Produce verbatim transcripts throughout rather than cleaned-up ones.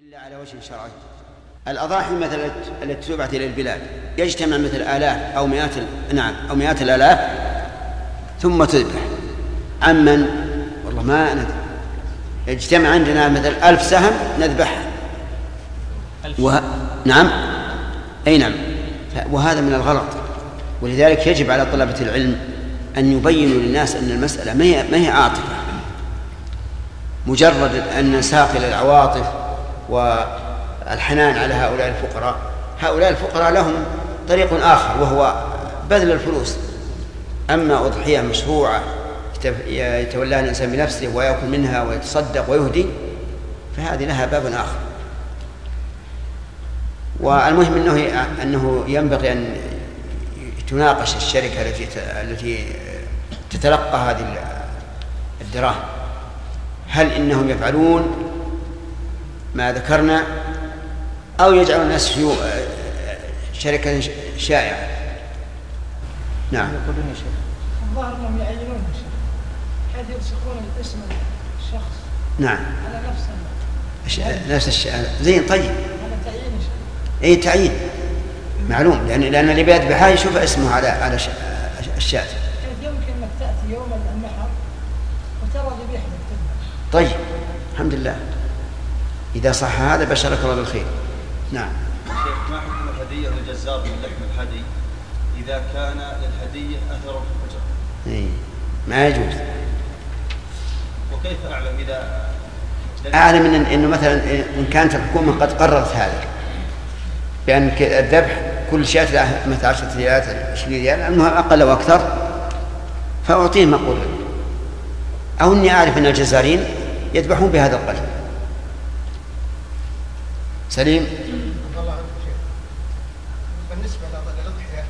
إلا على وجه شرعي. الأضاحي مثلا التي تبعث إلى البلاد يجتمع مثل آلاف أو مئات نعم أو مئات الآلاف ثم تذبح. عمن والله ما ندري، يجتمع عندنا مثل ألف سهم نذبحها. وه... نعم أي نعم. وهذا من الغلط، ولذلك يجب على طلبة العلم أن يبينوا للناس أن المسألة ما هي, ما هي عاطفة مجرد أن نساق إلى العواطف والحنان على هؤلاء الفقراء. هؤلاء الفقراء لهم طريق آخر وهو بذل الفلوس. أما أضحية مشروعة يتولاها الإنسان بنفسه ويأكل منها ويتصدق ويهدي فهذه لها باب آخر. والمهم أنه, أنه ينبغي أن تناقش الشركة التي التي تتلقى هذه الدراهم، هل إنهم يفعلون ما ذكرنا أو يجعل الناس في شركة شائعة. نعم. يقولون يا شيخ الظاهر أنهم يعينون يا شيخ حيث يلصقون الاسم الشخص نعم على نفس نفس الشيء. زين طيب. هذا تعيين يا شيخ. أي تعيين معلوم، لأن لأن اللي بيذبحها يشوف اسمه على على الشاة. كيف يمكن أنك تأتي يوم النحر وترى ذبيحة تذبح؟ طيب الحمد لله إذا صح هذا بشرك الله بالخير. نعم. شيخ ما حكم الهدية للجزار من لحم الحدي إذا كان للهدية أثر في الفجر؟ إيه ما يجوز. وكيف أعلم إذا أعلم إن إنه مثلا إن كانت الحكومة قد قررت هذا بأن الذبح كل شاة لها مثل عشرة ريالات عشرين ريال المهم أقل أو أكثر فأعطيه ما قرر، أو إني أعرف أن الجزارين يذبحون بهذا القدر. سليم. بالنسبة للأضحية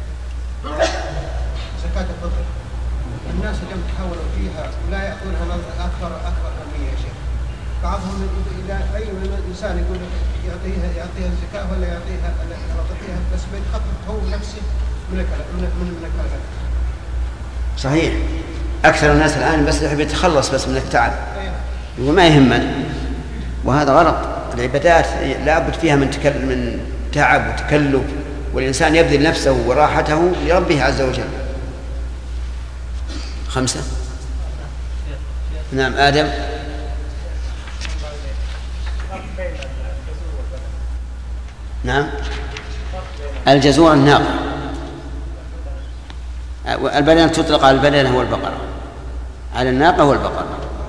زكاة الفطر الناس اليوم تحولوا فيها ولا يأخذونها نظرة أكبر أكبر أهمية يا شيخ. بعضهم إذا أي إنسان يقول يعطيها يعطيها الزكاة ولا يعطيها الأضحية بس بيتخطط هو نفسه من من من الكلام. صحيح أكثر الناس الآن بس يحب يتخلص بس من التعب وما يهمنا، وهذا غلط. العبادات لا بد فيها من تكل من تعب وتكلف، والإنسان يبذل نفسه وراحته لربه عز وجل. خمسة. نعم آدم. نعم الجزور الناقة. البدنة تطلق على البدنة والبقرة، على الناقة والبقرة.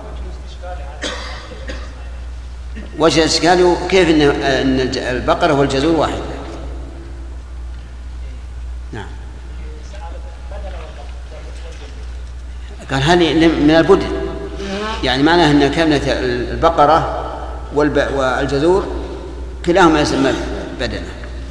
وجه الإشكال كيف إن البقرة والجزور واحد. نعم. قال هذه من البدن، يعني معناه أن كانت البقرة والجزور كلاهما يسمى بدنة.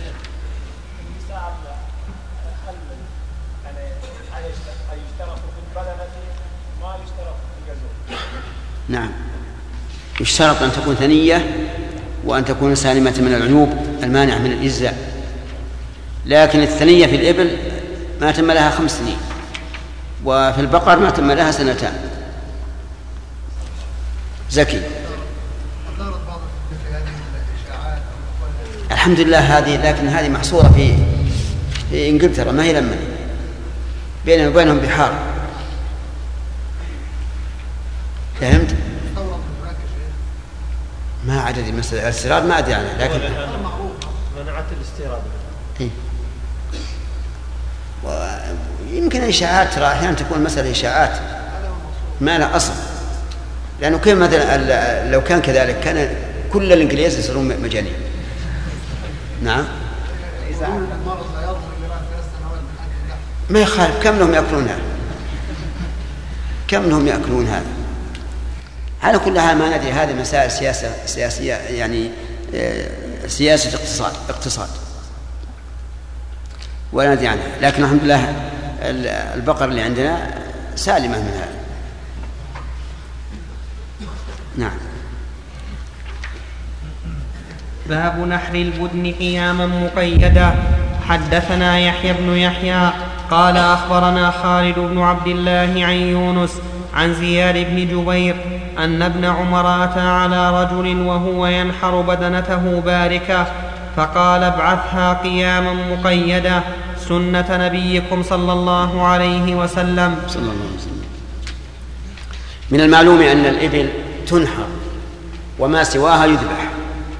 نعم يشترط أن تكون ثنية وأن تكون سالمة من العيوب المانعة من الإجزاء، لكن الثنية في الإبل ما تم لها خمس سنين، وفي البقر ما تم لها سنتان. زكي. الحمد لله هذه، لكن هذه محصورة في في إنجلترا ما هي لما بينهم وبينهم بحار. فهمت؟ ما عدد المسألة الاستيراد ما أدري عنه، لكن منعت الاستيراد. إيه؟ ويمكن إشاعات، ترى أحيانا تكون مسألة إشاعات ما لها أصل، لأنه كيف مثلا لو كان كذلك كان كل الإنجليز يصيرون مجانين. نعم ما يخالف، كم لهم يأكلون هذا كم لهم يأكلون هذا على كل حال ما ندري. هذه مسائل سياسة سياسية يعني سياسة اقتصاد اقتصاد ولا ندري عنها، لكن الحمد لله البقر اللي عندنا سالمة من هذا. نعم. باب نحر البدن قياما مقيدا. حدثنا يحيى بن يحيى قال أخبرنا خالد بن عبد الله عن يونس عن زياد بن جبير أن ابن عمر أتى على رجل وهو ينحر بدنته باركة فقال ابعثها قياما مقيدة سنة نبيكم صلى الله عليه وسلم. صلى الله عليه وسلم. من المعلوم أن الإبل تنحر وما سواها يذبح،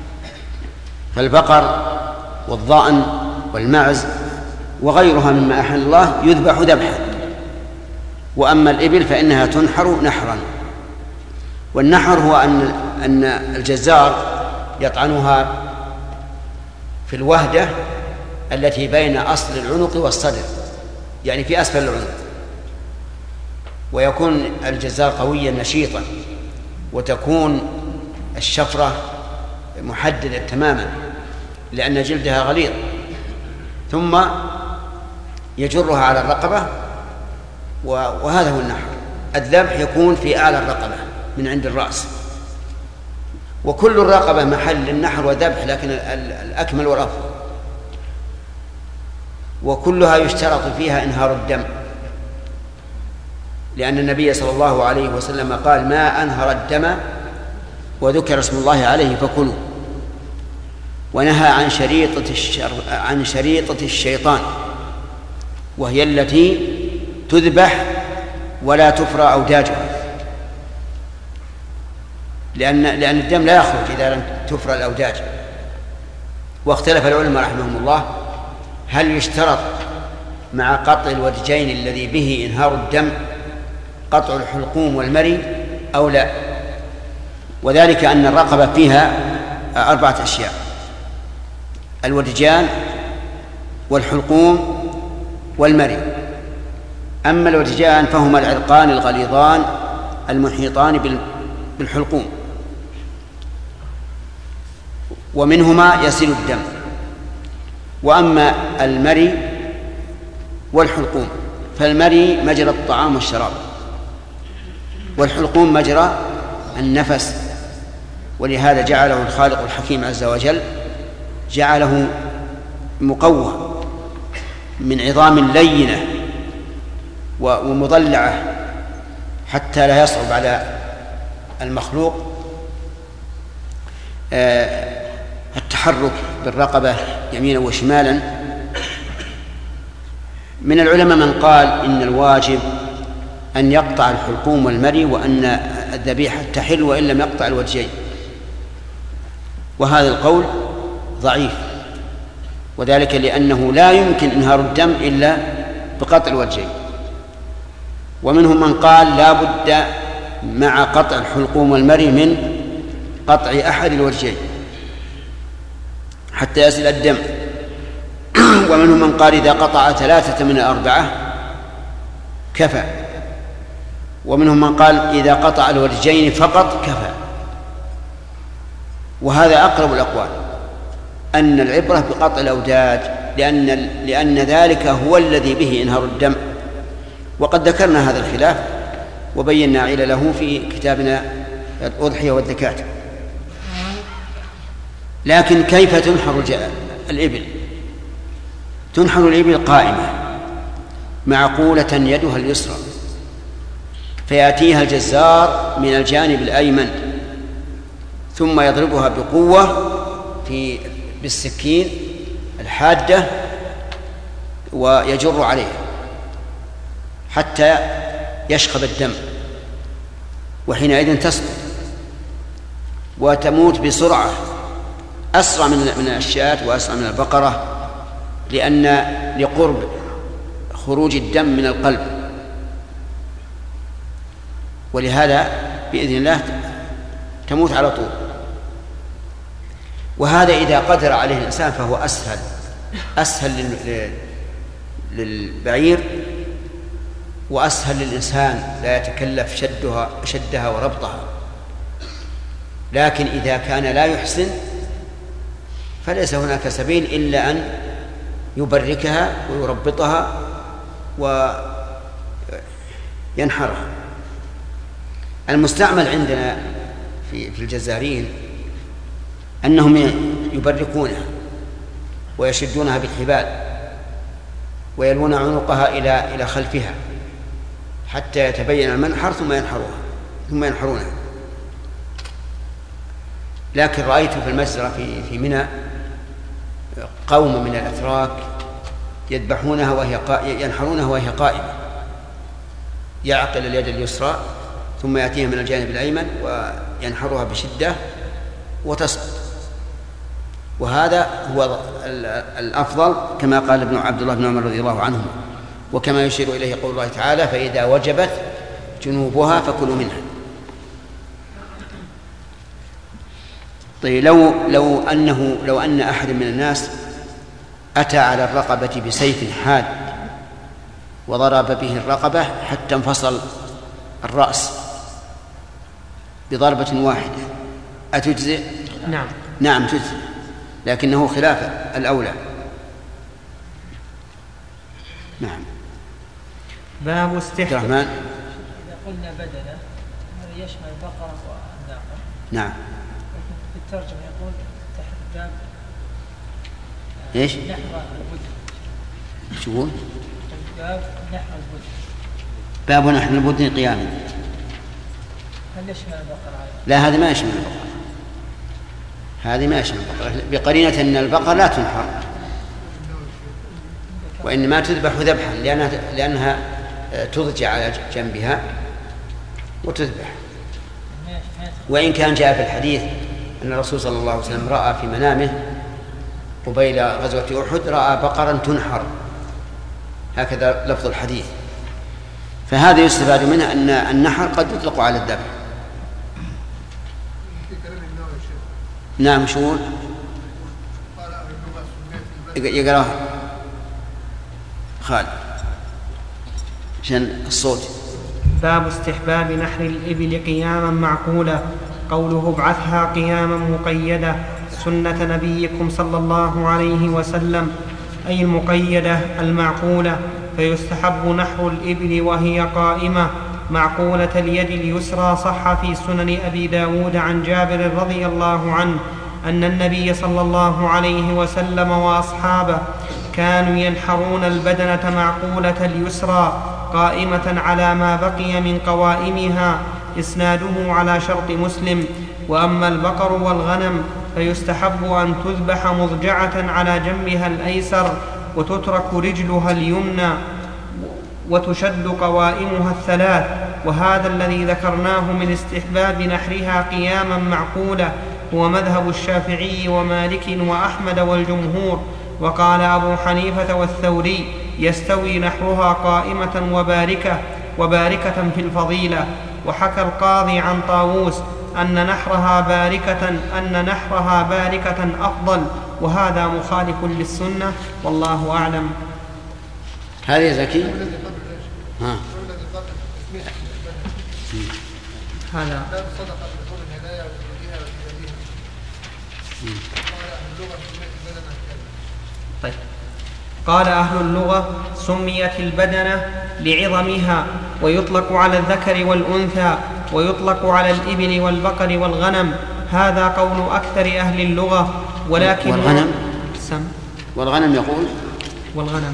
فالبقر والضأن والمعز وغيرها مما أحل الله يذبح ذبحا، وأما الإبل فإنها تنحر نحرا. والنحر هو أن أن الجزار يطعنها في الوهدة التي بين أصل العنق والصدر، يعني في أسفل العنق، ويكون الجزار قويا نشيطا، وتكون الشفرة محددة تماما لأن جلدها غليظ، ثم يجرها على الرقبة، وهذا هو النحر. الذبح يكون في أعلى الرقبة من عند الرأس، وكل الرقبة محل النحر وذبح، لكن الأكمل والأفضل، وكلها يشترط فيها إنهار الدم، لأن النبي صلى الله عليه وسلم قال ما أنهر الدم وذكر اسم الله عليه فكلوا، ونهى عن شريطة الشر... عن شريطة الشيطان، وهي التي تذبح ولا تفرى أوداجها، لأن لأن الدم لا يخرج إذا لم تفرى الأوداج. واختلف العلماء رحمهم الله هل يشترط مع قطع الودجين الذي به إنهار الدم قطع الحلقوم والمري أو لا، وذلك أن الرقبة فيها أربعة أشياء: الودجان والحلقوم والمري. أما الودجان فهما العرقان الغليظان المحيطان بالحلقوم، ومنهما يسيل الدم. وأما المري والحلقوم فالمري مجرى الطعام والشراب، والحلقوم مجرى النفس، ولهذا جعله الخالق الحكيم عز وجل جعله مقوى من عظام لينة ومضلعة حتى لا يصعب على المخلوق التحرك بالرقبة يمينا وشمالا. من العلماء من قال إن الواجب أن يقطع الحلقوم والمري، وأن الذبيحة تحل وإن لم يقطع الوجهين، وهذا القول ضعيف، وذلك لأنه لا يمكن إنهار الدم إلا بقطع الوجهين. ومنهم من قال لا بد مع قطع الحلقوم والمري من قطع أحد الوجهين حتى يصل الدم. ومنهم من قال إذا قطع ثلاثة من الأربعة كفى. ومنهم من قال إذا قطع الوجهين فقط كفى. وهذا أقرب الأقوال، أن العبرة بقطع الأوداج، لأن, لأن ذلك هو الذي به إنهار الدم. وقد ذكرنا هذا الخلاف وبينا علله في كتابنا الأضحية والزكاة. لكن كيف تنحر الإبل؟ تنحر الإبل قائمة معقولة يدها اليسرى، فيأتيها الجزار من الجانب الأيمن ثم يضربها بقوة في بالسكين الحادة ويجر عليها حتى يشخب الدم، وحينئذ تسقط وتموت بسرعة أسرع من الشاة وأسرع من البقرة، لأن لقرب خروج الدم من القلب، ولهذا بإذن الله تموت على طول. وهذا إذا قدر عليه الإنسان فهو أسهل أسهل للبعير وأسهل للإنسان، لا يتكلف شدها شدها وربطها. لكن إذا كان لا يحسن فليس هناك سبيل إلا أن يبركها ويربطها وينحرها. المستعمل عندنا في في الجزارين أنهم يبركونها ويشدونها بالحبال ويلون عنقها إلى إلى خلفها حتى يتبين المنحر ثم ينحروها ثم ينحرونها. لكن رأيت في المجزرة في في منى قوم من الأتراك يذبحونها وهي ينحرونها وهي قائمة، يعقل اليد اليسرى ثم يأتيها من الجانب الأيمن وينحرها بشدة وتسقط، وهذا هو الأفضل كما قال ابن عبد الله بن عمر رضي الله عنهما، وكما يشير إليه قول الله تعالى: فإذا وجبت جنوبها فكلوا منها. طيب لو لو أنه لو أن أحد من الناس أتى على الرقبة بسيف حاد وضرب به الرقبة حتى انفصل الرأس بضربة واحدة، أتجزئ؟ نعم نعم تجزئ، لكنه خلاف الأولى. نعم. باب استحباب. الرحمن. إذا قلنا بدنة هذا يشمل البقرة والناقة. نعم. في الترجمة يقول تحت باب إيش؟ نحر البدن. شو هو؟ باب نحر البدن. باب نحر البدن قياما. هل يشمل البقرة؟ لا، هذا ما يشمل البقرة، هذه ما يشمل البقرة، بقرينة أن البقرة لا تنحر وإنما تذبح ذبحا لأنها, لأنها تضجع على جنبها وتذبح. وإن كان جاء في الحديث أن الرسول صلى الله عليه وسلم رأى في منامه قبيل غزوة أحد رأى بقرا تنحر، هكذا لفظ الحديث. فهذا يستفاد منه أن النحر قد يطلق على الذبح. نعم. شو يقرأ خالد عشان الصوت؟ باب استحباب نحر الإبل قياما معقولة. قوله ابعثها قياما مقيدة سنة نبيكم صلى الله عليه وسلم، أي المقيدة المعقولة، فيستحب نحر الإبل وهي قائمة معقولة اليد اليسرى. صح في سنن أبي داود عن جابر رضي الله عنه أن النبي صلى الله عليه وسلم وأصحابه كانوا ينحرون البدنة معقولة اليسرى قائمة على ما بقي من قوائمها. إسناده على شرط مسلم. وأما البقر والغنم فيستحب أن تذبح مضجعة على جنبها الأيسر وتترك رجلها اليمنى وتشد قوائمها الثلاث، وهذا الذي ذكرناه من استحباب نحرها قياما معقولة هو مذهب الشافعي ومالك وأحمد والجمهور. وقال أبو حنيفة والثوري يستوي نحرها قائمة وباركة وباركة في الفضيلة. وحكى القاضي عن طاووس أن نحرها باركة أن نحرها باركة أفضل، وهذا مخالف للسنة والله أعلم. هذه زكي. ها. هذا. طيب. قال أهل اللغة سميت البدنة لعظمها، ويطلق على الذكر والأنثى، ويطلق على الإبل والبقر والغنم. هذا قول أكثر أهل اللغة. ولكن والغنم سم والغنم يقول والغنم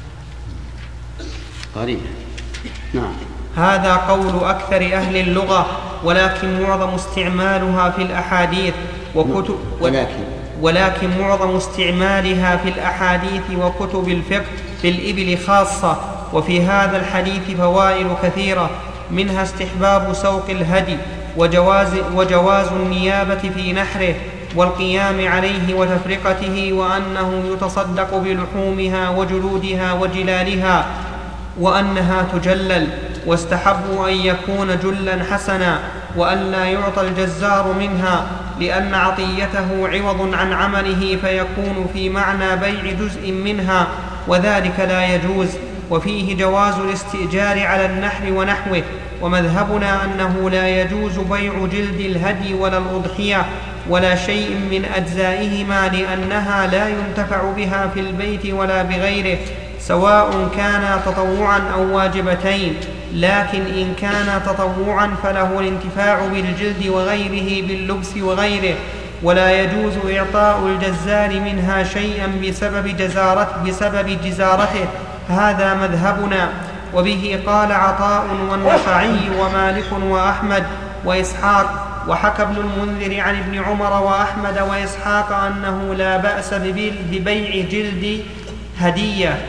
قريب. نعم. هذا قول أكثر أهل اللغة، ولكن معظم استعمالها في الأحاديث وكتب ولكن ولكن معظم استعمالها في الأحاديث وكتب الفقه في الإبل خاصة. وفي هذا الحديث فوائد كثيرة، منها استحباب سوق الهدي وجواز, وجواز النيابة في نحره والقيام عليه وتفرقته، وأنه يتصدق بلحومها وجلودها وجلالها، وأنها تجلل. واستحبوا أن يكون جلا حسنا، وأن لا يعطى الجزار منها، لأن عطيته عوض عن عمله فيكون في معنى بيع جزء منها، وذلك لا يجوز. وفيه جواز الاستئجار على النحر ونحوه. ومذهبنا أنه لا يجوز بيع جلد الهدي ولا الأضحية ولا شيء من أجزائهما، لأنها لا ينتفع بها في البيت ولا بغيره، سواء كانا تطوعا أو واجبتين. لكن إن كان تطوعا فله الانتفاع بالجلد وغيره باللبس وغيره، ولا يجوز إعطاء الجزار منها شيئا بسبب جزارته, بسبب جزارته. هذا مذهبنا. وبه قال عطاء والنخعي ومالك وأحمد وإسحاق وحكى ابن المنذر عن ابن عمر وأحمد وإسحاق أنه لا بأس ببيع جلد هدية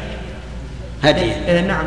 هدية نعم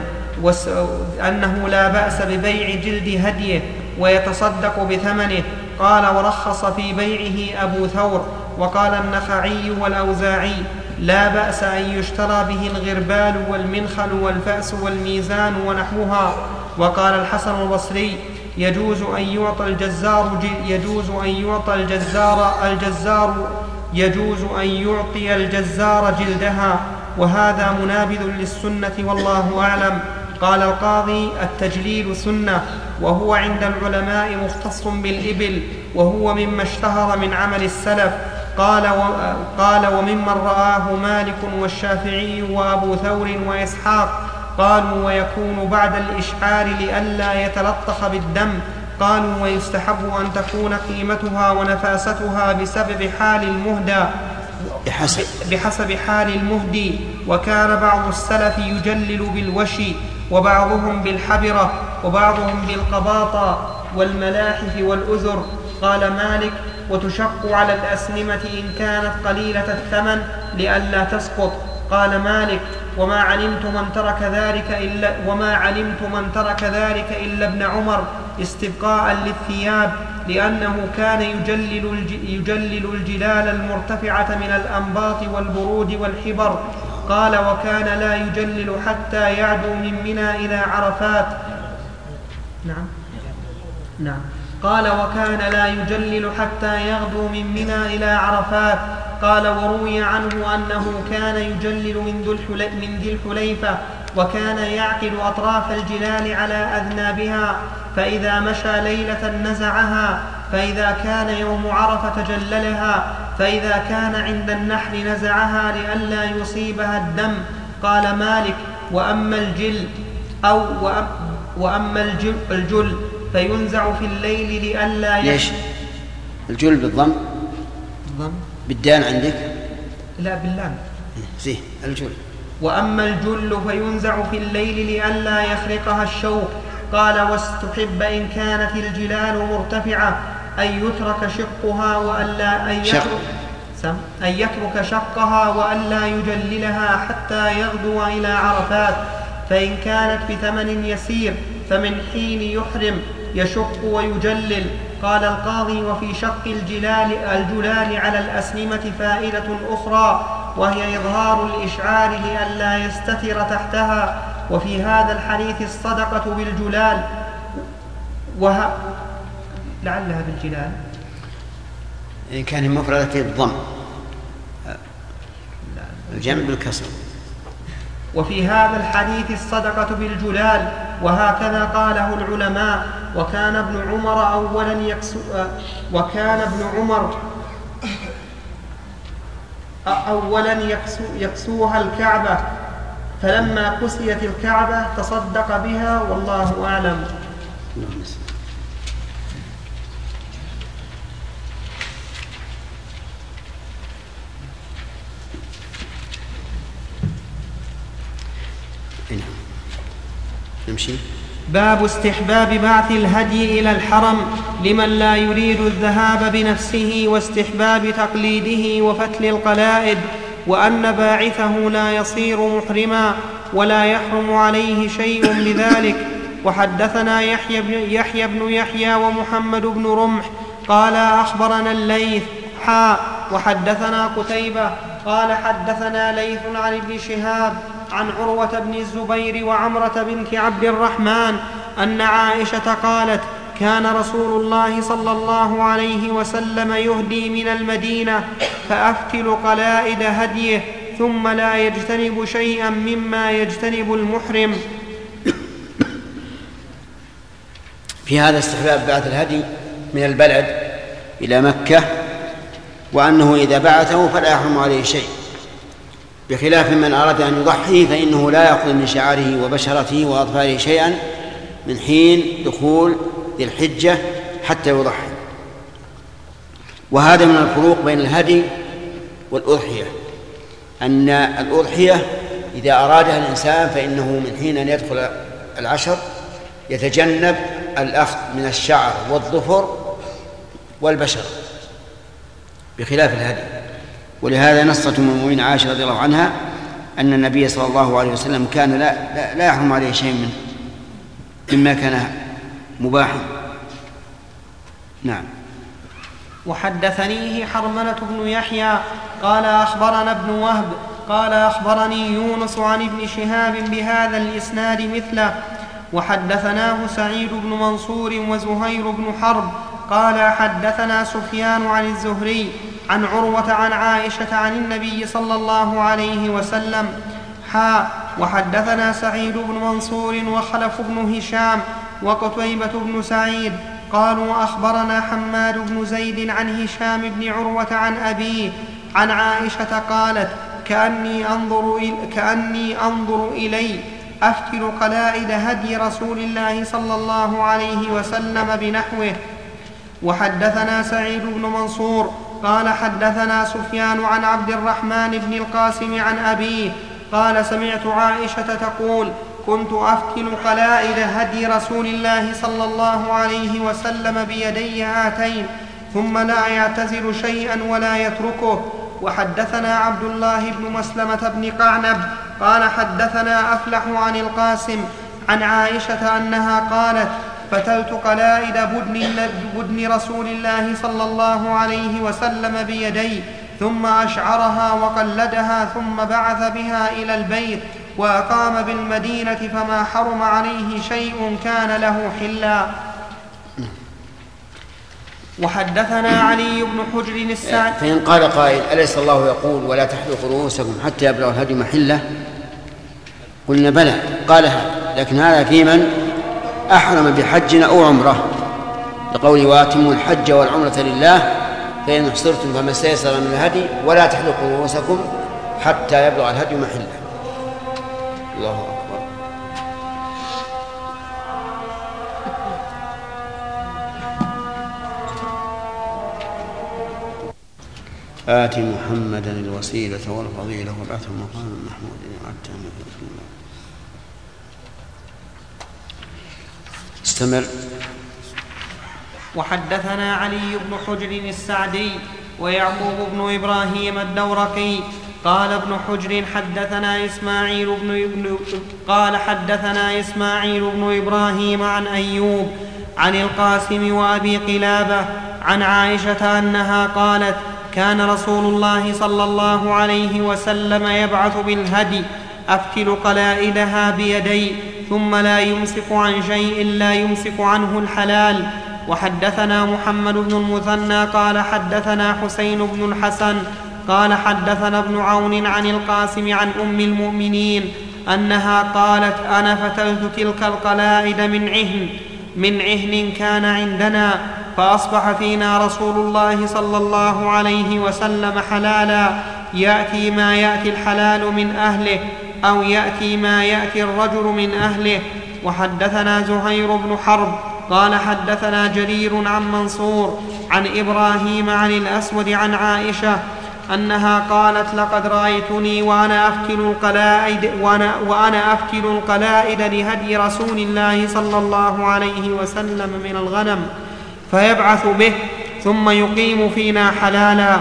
أنه لا بأس ببيع جلد هديه ويتصدق بثمنه. قال ورخص في بيعه أبو ثور. وقال النخعي والأوزاعي لا بأس أن يشترى به الغربال والمنخل والفأس والميزان ونحوها. وقال الحسن البصري يجوز أن يعطى الجزار يجوز أن يعطى الجزار الجزار يجوز أن يعطي الجزار جلدها، وهذا منابذ للسنة والله أعلم. قال القاضي التجليل سنة، وهو عند العلماء مختص بالإبل، وهو مما اشتهر من عمل السلف. قال, و... قال وممن رآه مالك والشافعي وأبو ثور وإسحاق. قالوا ويكون بعد الإشعار لئلا يتلطخ بالدم. قالوا ويستحب أن تكون قيمتها ونفاستها بسبب حال المهدى بحسب, بحسب حال المهدي. وكان بعض السلف يجلل بالوشي، وبعضهم بالحبرة، وبعضهم بالقباطة والملاحف والأزر. قال مالك وتشق على الأسنمة إن كانت قليلة الثمن لئلا تسقط. قال مالك وما علمت من ترك ذلك إلا وما علمت من ترك ذلك إلا ابن عمر استبقاء للثياب، لأنه كان يجلل, يجلل الجلال المرتفعة من الأنباط والبرود والحبر. قال وكان لا يجلل حتى يعدو من منى إلى عرفات. نعم نعم قال وكان لا يجلل حتى يغدو من منى إلى عرفات. قال وروي عنه أنه كان يجلل من ذي الحليفة، وكان يعقد أطراف الجلال على أذنابها، فإذا مشى ليلة نزعها، فإذا كان يوم عرفة جللها، فإذا كان عند النحر نزعها لئلا يصيبها الدم. قال مالك وأما الجل أو وأما الجل, الجل فينزع في الليل لئلا ليش الجل بالضم بالضم بالدال عندك؟ لا باللام. زيه الجل. وأما الجل فينزع في الليل لئلا يخرقها الشوك. قال واستحب إن كانت الجلال مرتفعة أن يترك شقها وألا أن يترك, أن يترك شقها وألا يجللها حتى يغدو إلى عرفات. فإن كانت بثمن يسير فمن حين يحرم يشق ويجلل. قال القاضي وفي شق الجلال, الجلال على الأسنمة فائدة أخرى، وهي إظهار الإشعار لئلا يستتر تحتها. وفي هذا الحديث الصدقة بالجلال وه... لعلها بالجلال إن كان المفردة بالضم، الجمع بالكسر. وفي هذا الحديث الصدقة بالجلال، وهكذا قاله العلماء. وكان ابن عمر أولا يكسو وكان ابن عمر أولا يكسو يكسوها الكعبة، فلما كسيت الكعبة تصدق بها، والله أعلم. نمشي. باب استحباب بعث الهدي إلى الحرم لمن لا يريد الذهاب بنفسه، واستحباب تقليده وفتل القلائد، وأن باعثه لا يصير محرما ولا يحرم عليه شيء بذلك. وحدثنا يحيى بن يحيى, بن يحيى ومحمد بن رمح قال أخبرنا الليث حاء وحدثنا قتيبة قال حدثنا ليث عن ابن شهاب عن عروة بن الزبير وعمرة بنت عبد الرحمن أن عائشة قالت كان رسول الله صلى الله عليه وسلم يهدي من المدينة فأفتل قلائد هديه ثم لا يجتنب شيئا مما يجتنب المحرم. في هذا استحباب بعث الهدي من البلد إلى مكة، وأنه إذا بعثه فلا يحرم عليه شيء، بخلاف من أراد أن يضحي فإنه لا يأخذ من شعره وبشرته وأظفاره شيئا من حين دخول ذي الحجة حتى يضحي. وهذا من الفروق بين الهدي والأضحية، أن الأضحية إذا أرادها الإنسان فإنه من حين أن يدخل العشر يتجنب الأخذ من الشعر والظفر والبشر بخلاف الهدي. ولهذا نصت أم المؤمنين عائشة رضي الله عنها أن النبي صلى الله عليه وسلم كان لا, لا, لا يحرم عليه شيء منه مما كان مباحا. نعم. وحدثنيه حرملة بن يحيى قال أخبرنا ابن وهب قال أخبرني يونس عن ابن شهاب بهذا الإسناد مثله. وحدثناه سعيد بن منصور وزهير بن حرب قال حدثنا سفيان عن الزهري عن عروة عن عائشة عن النبي صلى الله عليه وسلم حا. وحدثنا سعيد بن منصور وخلف بن هشام وقتيبة بن سعيد قالوا أخبرنا حماد بن زيد عن هشام بن عروة عن أبيه عن عائشة قالت كأني أنظر, إلي كأني أنظر إلي أفتل قلائد هدي رسول الله صلى الله عليه وسلم بنحوه. وحدثنا سعيد بن منصور قال حدثنا سفيان عن عبد الرحمن بن القاسم عن أبيه قال سمعت عائشة تقول كنت أفتل قلائد هدي رسول الله صلى الله عليه وسلم بيدي هاتين ثم لا يعتزل شيئا ولا يتركه. وحدثنا عبد الله بن مسلمة بن قعنب قال حدثنا أفلح عن القاسم عن عائشة أنها قالت فتلت قلائد بدن, بدن رسول الله صلى الله عليه وسلم بيدي ثم أشعرها وقلدها ثم بعث بها إلى البيت وأقام بالمدينة فما حرم عليه شيء كان له حلا. وحدثنا علي بن حجر السعدي. فإن قال قائل أليس الله يقول ولا تحلقوا رؤوسكم حتى يبلغ الهدي محله؟ قلنا بلى قال هذا، لكن هذا في من أحرم بحج أو عمرة لقوله واتموا الحج والعمرة لله فإن احصرتم فما استيسر من الهدي ولا تحلقوا رؤوسكم حتى يبلغ الهدي محله. الله أكبر. آت محمدا الوسيلة والفضيلة وابعثه مقاما محمودا وعدته في الله. استمر. وحدثنا علي بن حجر السعدي ويعقوب بن إبراهيم الدورقي قال ابن حجر حدثنا إسماعيل بن ابن قال حدثنا إسماعيل بن إبراهيم عن أيوب عن القاسم وأبي قلابة عن عائشة أنها قالت كان رسول الله صلى الله عليه وسلم يبعث بالهدي أفتل قلائدها بيدي ثم لا يمسك عن شيء لا يمسك عنه الحلال. وحدثنا محمد بن المثنى قال حدثنا حسين بن الحسن قال حدثنا ابن عون عن القاسم عن أم المؤمنين أنها قالت أنا فتلت تلك القلائد من عهن من عهن كان عندنا فأصبح فينا رسول الله صلى الله عليه وسلم حلالا يأتي ما يأتي الحلال من أهله أو يأتي ما يأتي الرجل من أهله. وحدثنا زهير بن حرب قال حدثنا جرير عن منصور عن إبراهيم عن الأسود عن عائشة أنها قالت لقد رأيتني وأنا أفتل القلائد, وأنا, وأنا أفتل القلائد لهدي رسول الله صلى الله عليه وسلم من الغنم فيبعث به ثم يقيم فينا حلالا.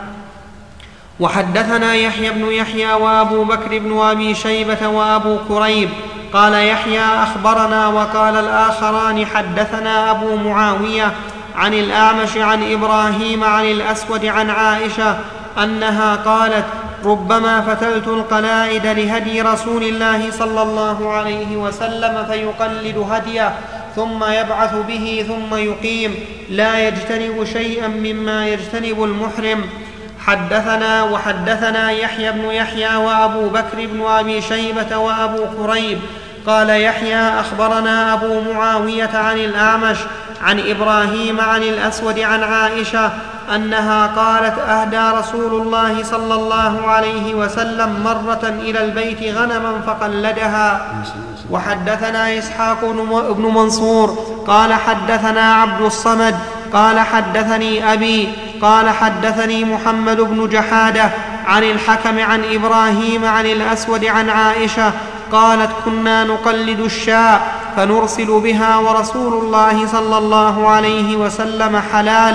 وحدثنا يحيى بن يحيى وأبو بكر بن أبي شيبة وأبو كريب قال يحيى أخبرنا وقال الآخران حدثنا أبو معاوية عن الأعمش عن إبراهيم عن الأسود عن عائشة أنها قالت ربما فتلت القلائد لهدي رسول الله صلى الله عليه وسلم فيقلد هديه ثم يبعث به ثم يقيم لا يجتنب شيئا مما يجتنب المحرم. حدثنا وحدثنا يحيى بن يحيى وأبو بكر بن أبي شيبة وأبو كريب قال يحيى أخبرنا أبو معاوية عن الأعمش عن إبراهيم عن الأسود عن عائشة أنها قالت أهدى رسول الله صلى الله عليه وسلم مرة إلى البيت غنما فقلدها. وحدثنا إسحاق بن منصور قال حدثنا عبد الصمد قال حدثني أبي قال حدثني محمد بن جحادة عن الحكم عن إبراهيم عن الأسود عن عائشة قالت كنا نقلد الشاء فنرسل بها ورسول الله صلى الله عليه وسلم حلال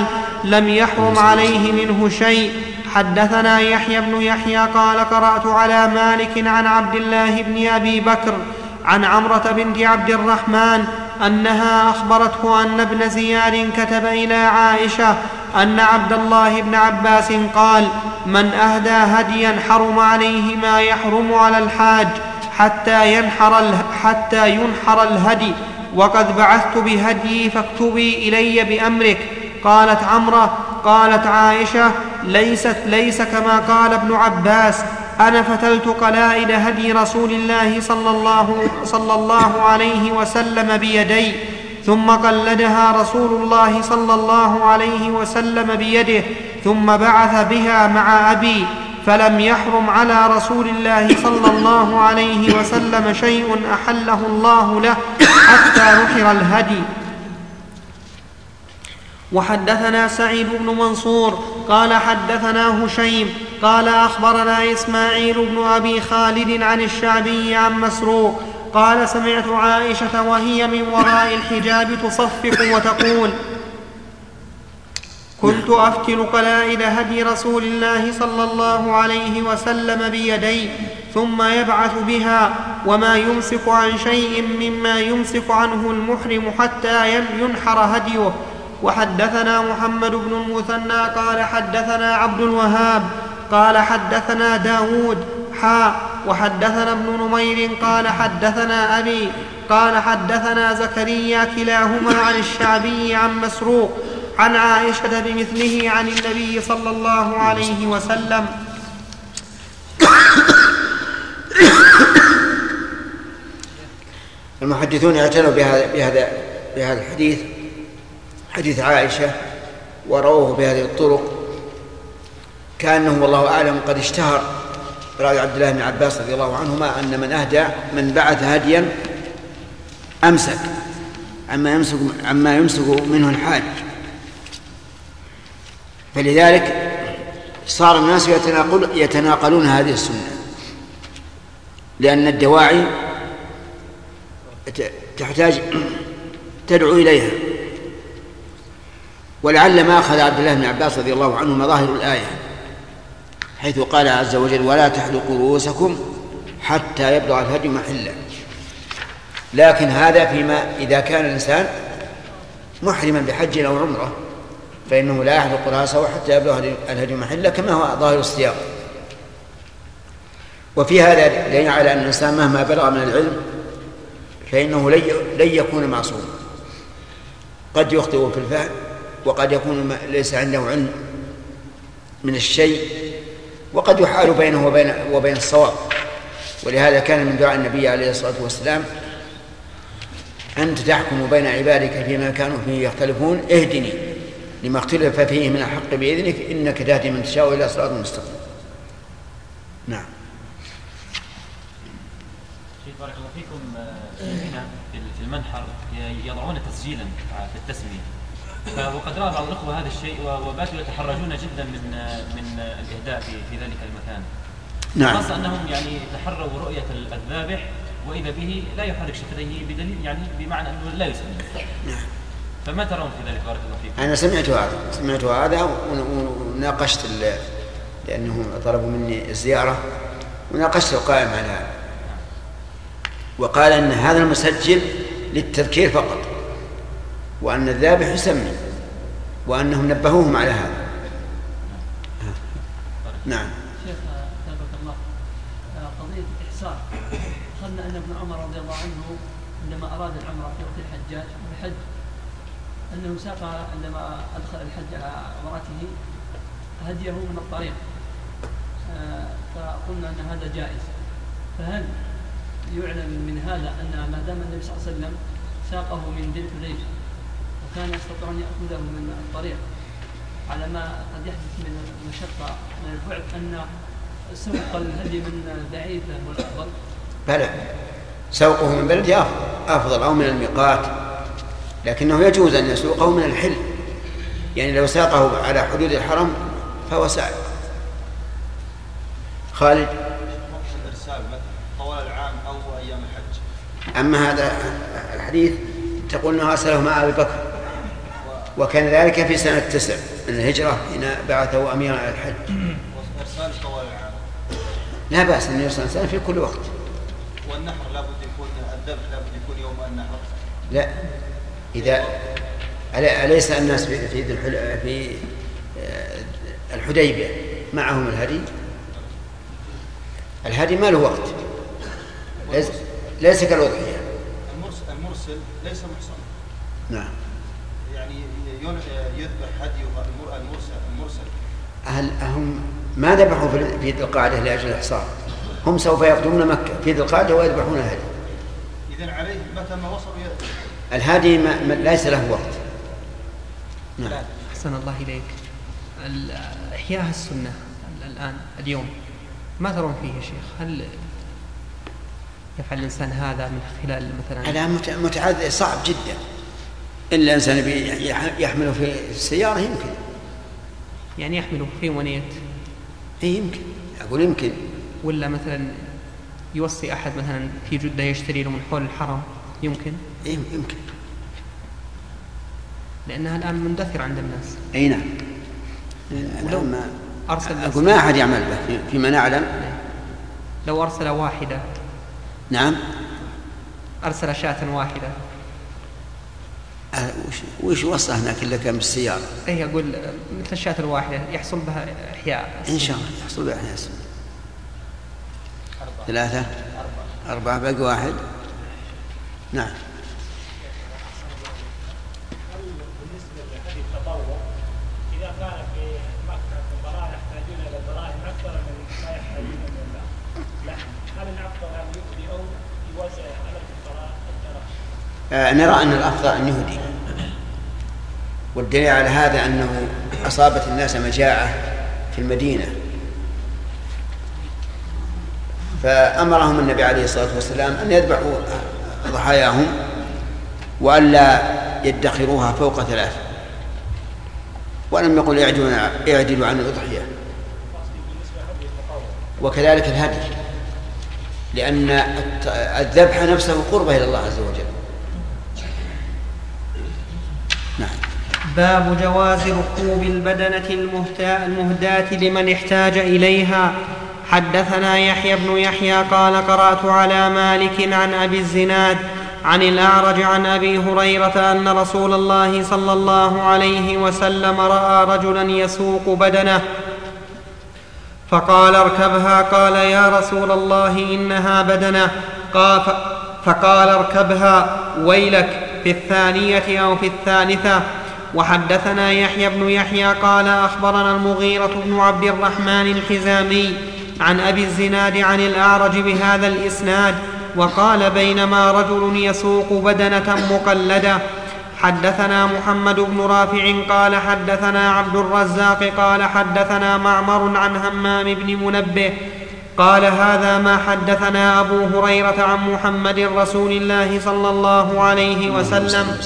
لم يحرم عليه منه شيء. حدثنا يحيى بن يحيى قال قرأت على مالك عن عبد الله بن أبي بكر عن عمرة بنت عبد الرحمن أنها أخبرته أن ابن زياد كتب إلى عائشة أن عبد الله بن عباس قال: من أهدى هديا حرم عليه ما يحرم على الحاج حتى ينحر, حتى ينحر الهدي، وقد بعثت بهديي فاكتبي إلي بأمرك. قالت عمرة: قالت عائشة: ليست ليس كما قال ابن عباس، أنا فتلت قلائد هدي رسول الله صلى الله, صلى الله عليه وسلم بيدي، ثم قلدها رسول الله صلى الله عليه وسلم بيده، ثم بعث بها مع أبي، فلم يحرم على رسول الله صلى الله عليه وسلم شيء أحله الله له حتى نحر الهدي. وحدثنا سعيد بن منصور قال حدثنا هشيم قال أخبرنا إسماعيل بن أبي خالد عن الشعبي عن مسروق قال: سمعت عائشة وهي من وراء الحجاب تصفق وتقول: كنت أفتل قلائد هدي رسول الله صلى الله عليه وسلم بيدي، ثم يبعث بها، وما يمسك عن شيء مما يمسك عنه المحرم حتى ينحر هديه. وحدثنا محمد بن المثنى قال حدثنا عبد الوهاب قال حدثنا داود حا وحدثنا ابن نمير قال حدثنا أبي قال حدثنا زكريا كلاهما عن الشعبي عن مسروق عن عائشة بمثله عن النبي صلى الله عليه وسلم. المحدثون اعتنوا بهذا, بهذا, بهذا الحديث، حديث عائشة، ورووه بهذه الطرق، كأنه والله أعلم قد اشتهر رأي عبد الله بن عباس رضي الله عنهما أن من أهدى من بعث هديا أمسك عما يمسك, عما يمسك منه الحاج، فلذلك صار الناس يتناقل يتناقلون هذه السنة، لأن الدواعي تحتاج تدعو إليها. ولعل ما أخذ عبد الله بن عباس رضي الله عنه مظاهر الآية، حيث قال عز وجل: ولا تحلقوا رؤوسكم حتى يبلغ الهدي محله. لكن هذا فيما إذا كان الإنسان محرما بحج أو عمرة، فإنه لا يحلق رأسه حتى يبلغ الهدي محله، كما هو ظاهر السياق. وفي هذا دليل على أن الإنسان مهما بلغ من العلم فإنه لن يكون معصوما، قد يخطئ في الفهم، وقد يكون ليس عنده علم من الشيء، وقد يحال بينه وبين, وبين الصواب. ولهذا كان من دعاء النبي عليه الصلاة والسلام: أنت تحكم بين عبادك فيما كانوا فيه يختلفون، اهدني لما اختلف فيه من الحق بإذنك، إنك تهدي من تشاء إلى صراط مستقيم. نعم. شيخ بارك الله فيكم، هنا في المنحر يضعون تسجيلا في التسمية، وقد رأى بعض الأخوة هذا الشيء وباتوا يتحرجون جدا من من الإهداء في في ذلك المكان. نعم. خاصة أنهم يعني تحروا رؤية الذابح وإذا به لا يحرك شفتيه بدليل يعني بمعنى أنه لا يسمى. نعم. فما ترون في ذلك بارك الله فيكم؟ أنا سمعت هذا سمعت هذا وناقشت، لأنهم طلبوا مني الزيارة، وناقشت القائم على هذا، وقال أن هذا المسجل للتذكير فقط، وأن الذابح يسمي، وأنهم نبهوهم على هذا. نعم. شيخ ثابت الله، قضية الإحسار، أخذنا أن ابن عمر رضي الله عنه عندما أراد العمرة في وقت الحجاج الحج أنه ساق عندما أدخل الحج على عمرته هديه من الطريق، فقلنا أن هذا جائز. فهل يعلم من هذا أن ما دام النبي صلى الله عليه وسلم ساقه من ذي الحليفة وكان يستطيع أن يأخذه من الطريق على ما قد يحدث من المشقة من البعد، أن سوق الهدي من بعيد هو الأفضل؟ بلى، سوقه من بلده أفضل أو من الميقات، لكنه يجوز أن يسوقه من الحل، يعني لو ساقه على حدود الحرم فهو سائق. خالد. الإرسال طوال العام أو أيام الحج. أما هذا الحديث تقول أنه أرسله مع أبي بكر، وكان ذلك في سنة تسع. من الهجرة حين بعثه أميرا على الحج. وإرسال طوال العام لا بأس أن يرسل إنسان في كل وقت. والنحر لابد يكون الذبح لابد يكون يوم النحر. لا، إذا أليس الناس في في الحديبية معهم الهدي؟ الهدي ما له وقت، ليس, ليس كالأضحية. المرسل, المرسل ليس محصن. نعم. يعني يذبح هدي المرسل المرسل. أهل هم ما ذبحوا في ذي القعدة لأجل الإحصار، هم سوف يقدمون مكة في ذي القعدة ويذبحون الهدي. إذن عليه متى ما وصلوا يذبح. الهدي ما ليس له وقت. نعم. أحسن الله إليك. إحياء السنة الآن اليوم ما ترون فيه يا شيخ؟ هل يفعل الإنسان هذا من خلال مثلا؟ الآن متعذر صعب جدا. إلا إنسان يحمله في السيارة يمكن. يعني يحمله في ونية. إيه يمكن. أقول يمكن. ولا مثلا يوصي أحد مثلا في جدة يشتري له من حول الحرم يمكن. إيه يمكن. لأنها الآن مندثرة عند الناس. أي نعم. ولو ما أرسل أقول ما أحد يعمل به فيما نعلم. لو أرسل واحدة. نعم. أرسل شاة واحدة. أه وش وش وصى هناك إلا كم السيارة؟ أي أقول مثل الشاة الواحدة يحصل بها إحياء. إن شاء الله يحصل بها إحياء السنة. ثلاثة أربعة باقي واحد. نعم. آه نرى أن الأفضل أن يهدي، والدليل على هذا أنه أصابت الناس مجاعة في المدينة فأمرهم النبي عليه الصلاة والسلام أن يذبحوا ضحاياهم وألا يدخروها فوق ثلاث، ولم يقل اعدلوا عن الأضحية. وكذلك الهدي، لأن الذبح نفسه قربة إلى الله عز وجل. نعم. باب جواز ركوب البدنة المهداة لمن احتاج إليها. حدثنا يحيى بن يحيى قال قرأت على مالك عن أبي الزناد عن الأعرج عن أبي هريرة أن رسول الله صلى الله عليه وسلم رأى رجلا يسوق بدنه فقال اركبها، قال يا رسول الله إنها بدنه، فقال اركبها ويلك، في الثانية أو في الثالثة. وحدثنا يحيى بن يحيى قال أخبرنا المغيرة بن عبد الرحمن الحزامي عن أبي الزناد عن الأعرج بهذا الإسناد، وقال بينما رجل يسوق بدنة مقلدة. حدثنا محمد بن رافع قال حدثنا عبد الرزاق قال حدثنا معمر عن همام بن منبه قال هذا ما حدثنا أبو هريرة عن محمد رسول الله صلى الله عليه وسلم،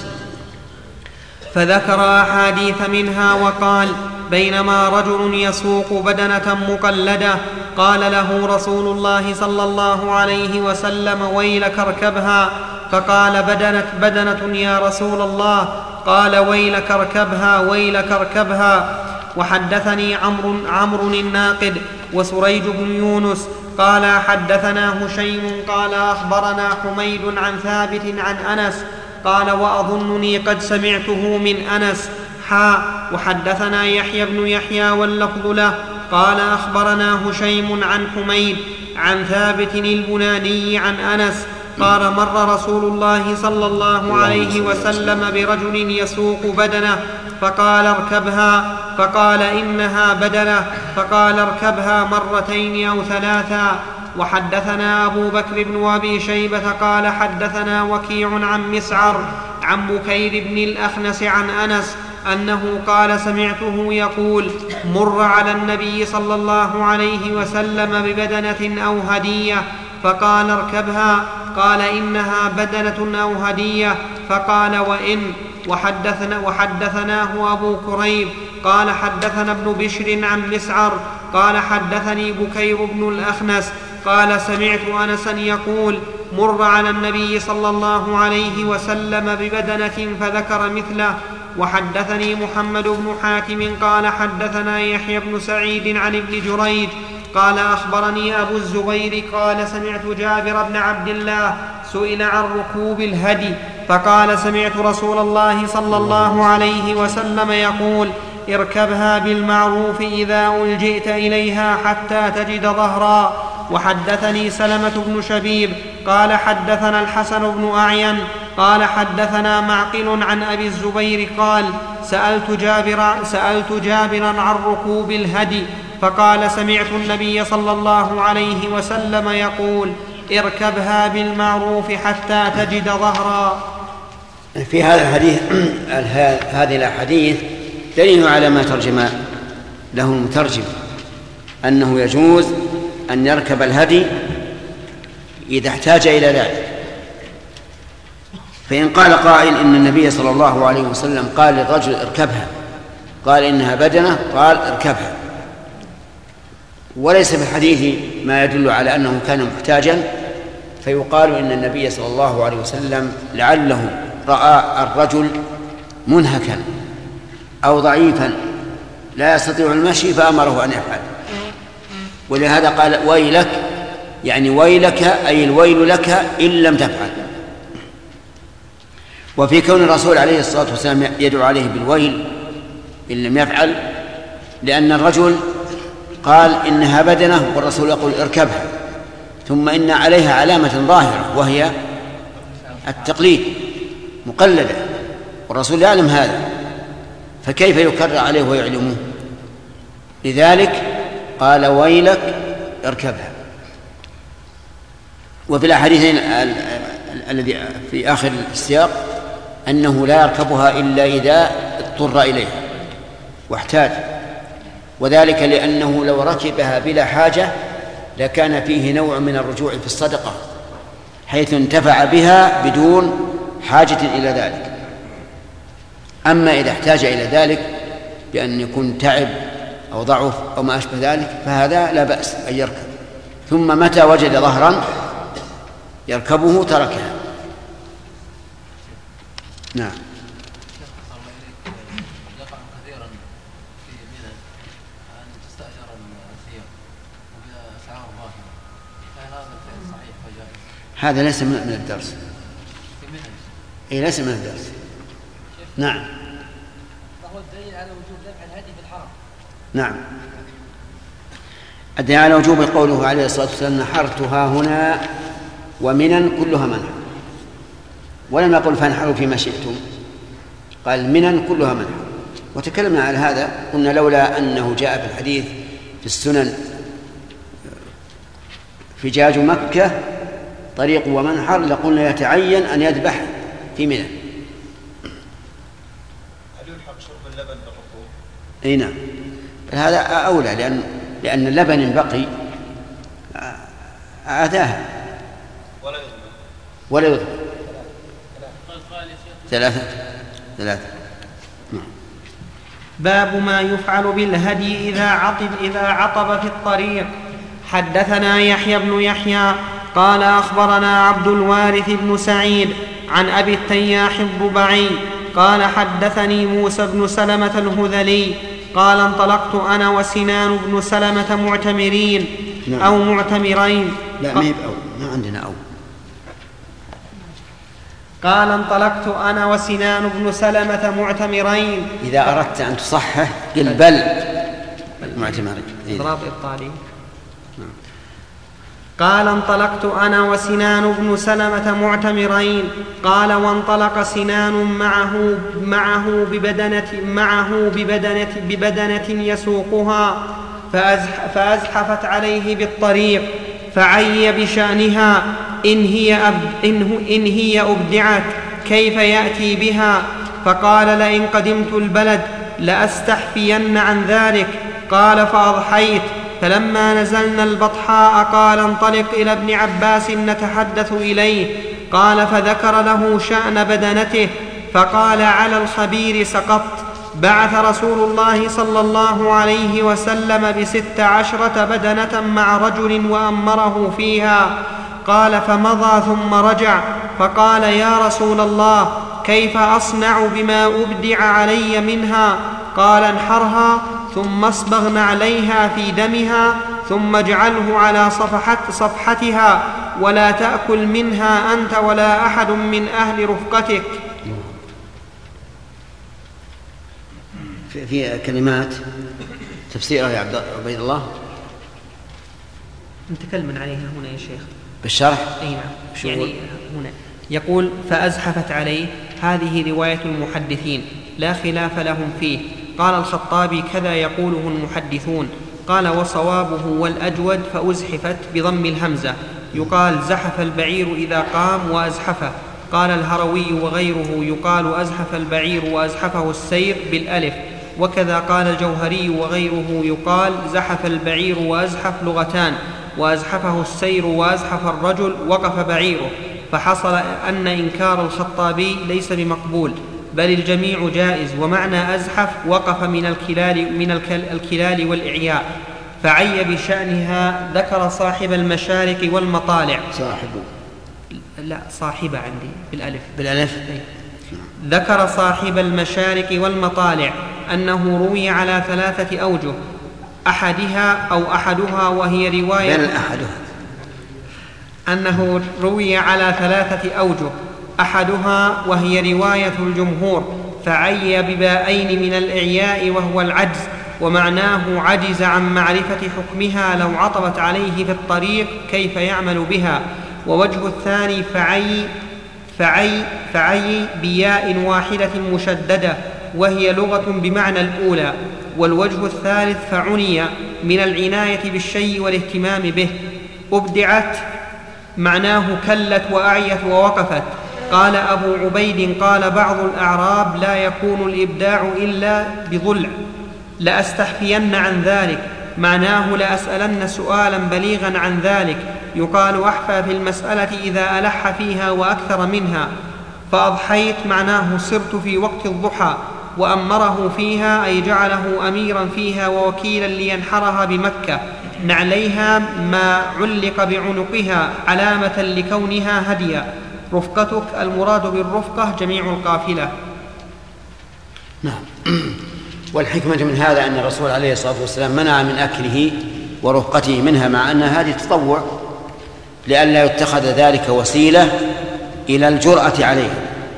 فذكر أحاديث منها وقال بينما رجل يسوق بدنة مقلدة قال له رسول الله صلى الله عليه وسلم ويلك اركبها، فقال بدنة, بدنة يا رسول الله، قال ويلك اركبها ويلك اركبها. وحدثني عمرو عمرو الناقد وسريج بن يونس قال حدثنا هشيم قال أخبرنا حميد عن ثابت عن أنس قال وأظنني قد سمعته من أنس حا. وحدثنا يحيى بن يحيى واللفظ له قال أخبرنا هشيم عن حميد عن ثابت البناني عن أنس قال مر رسول الله صلى الله عليه وسلم برجل يسوق بدنه فقال اركبها، فقال إنها بدنه، فقال اركبها مرتين أو ثلاثا. وحدثنا أبو بكر بن أبي شيبة قال حدثنا وكيع عن مسعر عن بكير بن الأخنس عن أنس أنه قال سمعته يقول مر على النبي صلى الله عليه وسلم ببدنة أو هدية فقال اركبها، قال إنها بدنة أو هدية، فقال وإن. وحدثنا وحدثناه أبو كريب قال حدثنا ابن بشر عن مسعر قال حدثني بكير بن الأخنس قال سمعت أنسا يقول مر على النبي صلى الله عليه وسلم ببدنة فذكر مثله، وحدثني محمد بن حاتم قال حدثنا يحيى بن سعيد عن ابن جريج قال أخبرني أبو الزبير قال سمعت جابر بن عبد الله سئل عن ركوب الهدي فقال سمعت رسول الله صلى الله عليه وسلم يقول اركبها بالمعروف إذا ألجئت إليها حتى تجد ظهرا. وحدثني سلمة بن شبيب قال حدثنا الحسن بن أعين قال حدثنا معقل عن أبي الزبير قال سألت جابرا, سألت جابرا عن ركوب الهدي فقال سمعت النبي صلى الله عليه وسلم يقول اركبها بالمعروف حتى تجد ظهرا. في هذا الحديث هذه الأحاديث دليل على ما ترجم له المترجم أنه يجوز أن يركب الهدي إذا احتاج إلى ذلك. فإن قال قائل إن النبي صلى الله عليه وسلم قال للرجل اركبها، قال إنها بدنة، قال اركبها، وليس في الحديث ما يدل على أنه كان محتاجا، فيقال إن النبي صلى الله عليه وسلم لعله رأى الرجل منهكا أو ضعيفا لا يستطيع المشي فأمره أن يفعل، ولهذا قال ويلك، يعني ويلك أي الويل لك إن لم تفعل. وفي كون الرسول عليه الصلاة والسلام يدعو عليه بالويل إن لم يفعل، لأن الرجل قال إنها بدنة والرسول يقول اركبها، ثم إن عليها علامة ظاهرة وهي التقليد، مقلدة، والرسول يعلم هذا، فكيف يكرر عليه ويعلمه؟ لذلك قال ويلك اركبها. وفي الأحاديثين الذي في آخر السياق أنه لا يركبها إلا إذا اضطر إليها واحتاج، وذلك لأنه لو ركبها بلا حاجة لكان فيه نوع من الرجوع في الصدقة، حيث انتفع بها بدون حاجة إلى ذلك. أما إذا احتاج إلى ذلك بأن يكون تعب أو ضعف أو ما أشبه ذلك فهذا لا بأس أن يركب، ثم متى وجد ظهرا يركبه تركها. نعم. هذا ليس من الدرس. إيه ليس من الدرس. نعم. فهو الدليل على وجوب دفع الهدي في الحرم. نعم. الدليل على وجوب قوله عليه الصلاة والسلام نحرتها هنا ومنن كلها منحر، ولم يقل فانحروا فيما شئتم، قال منن كلها منحر. وتكلمنا على هذا، قلنا لولا أنه جاء في الحديث في السنن فجاج مكة طريق ومنحر لقلنا يتعين أن يذبح في منى. هل يلحق شرب اللبن بالركوب؟ اي نعم، هذا أولى، لأن لأن اللبن بقي آذاها ولا يضمن ولا يضمن. ثلاثة ثلاثة. باب ما يفعل بالهدي إذا عطب, إذا عطب في الطريق. حدثنا يحيى بن يحيى قال أخبرنا عبد الوارث بن سعيد عن أبي التياح الضبعي قال حدثني موسى بن سلمة الهذلي قال انطلقت أنا وسنان بن سلمة معتمرين نعم. أو معتمرين. لا ما يبقى، ما عندنا أو. قال انطلقت أنا وسنان بن سلمة معتمرين. إذا أردت أن تصحح قل بل معتمرين. إضراب إبطالي. قال انطلقت أنا وسنان بن سلمة معتمرين. قال وانطلق سنان معه معه ببدنة معه ببدنة ببدنة يسوقها فأزح فأزحفت عليه بالطريق فعي بشأنها إن هي أب إن, إن هي أبدعت كيف يأتي بها، فقال لئن قدمت البلد لأستحفين عن ذلك. قال فأضحيت. فلما نزلنا البطحاء قال انطلق إلى ابن عباس نتحدث إليه. قال فذكر له شأن بدنته فقال على الخبير سقطت. بعث رسول الله صلى الله عليه وسلم بست عشرة بدنة مع رجل وأمره فيها. قال فمضى ثم رجع فقال يا رسول الله كيف أصنع بما أبدع علي منها؟ قال انحرها ثم اصبغ نعليها في دمها ثم اجعله على صفحت صفحتها ولا تأكل منها أنت ولا أحد من أهل رفقتك. في, في كلمات تفسيرها يا عبيد الله نتكلم عليها هنا يا شيخ بالشرح. أي نعم. يعني هنا يقول فأزحفت عليه، هذه رواية المحدثين لا خلاف لهم فيه. قال الخطابي كذا يقوله المحدثون. قال وصوابه والأجود فأزحفت بضم الهمزة، يقال زحف البعير إذا قام وأزحفه. قال الهروي وغيره يقال أزحف البعير وأزحفه السير بالألف، وكذا قال الجوهري وغيره يقال زحف البعير وأزحف لغتان، وأزحفه السير وأزحف الرجل وقف بعيره. فحصل أن إنكار الخطابي ليس بمقبول، بل الجميع جائز، ومعنى أزحف وقف من الكلال, من الكلال والإعياء. فعي بشأنها ذكر صاحب المشارق والمطالع. صاحب لا صاحبة عندي بالألف بالألف. ذكر صاحب المشارق والمطالع أنه روي على ثلاثة أوجه، أحدها أو أحدها وهي رواية بل أحدها أنه روي على ثلاثة أوجه، أحدها وهي رواية الجمهور، فعي بباءين من الإعياء وهو العجز، ومعناه عجز عن معرفة حكمها لو عطبت عليه في الطريق كيف يعمل بها. ووجه الثاني فعي فعي فعي بياء واحدة مشددة وهي لغة بمعنى الأولى. والوجه الثالث فعني من العناية بالشيء والاهتمام به. أبدعت معناه كلت وأعيت ووقفت. قال أبو عبيد قال بعض الأعراب لا يكون الإبداع إلا بضلع، لأستحفين عن ذلك، معناه لأسألن سؤالا بليغا عن ذلك. يقال أحفى في المسألة إذا ألح فيها وأكثر منها. فأضحيت معناه صرت في وقت الضحى، وأمره فيها أي جعله أميرا فيها ووكيلا لينحرها بمكة. نعليها ما علق بعنقها علامة لكونها هديا. رفقتك المراد بالرفقة جميع القافلة. نعم. والحكمة من هذا أن الرسول عليه الصلاة والسلام منع من أكله ورفقته منها، مع أن هذه تطوع، لئلا يتخذ ذلك وسيلة إلى الجرأة عليها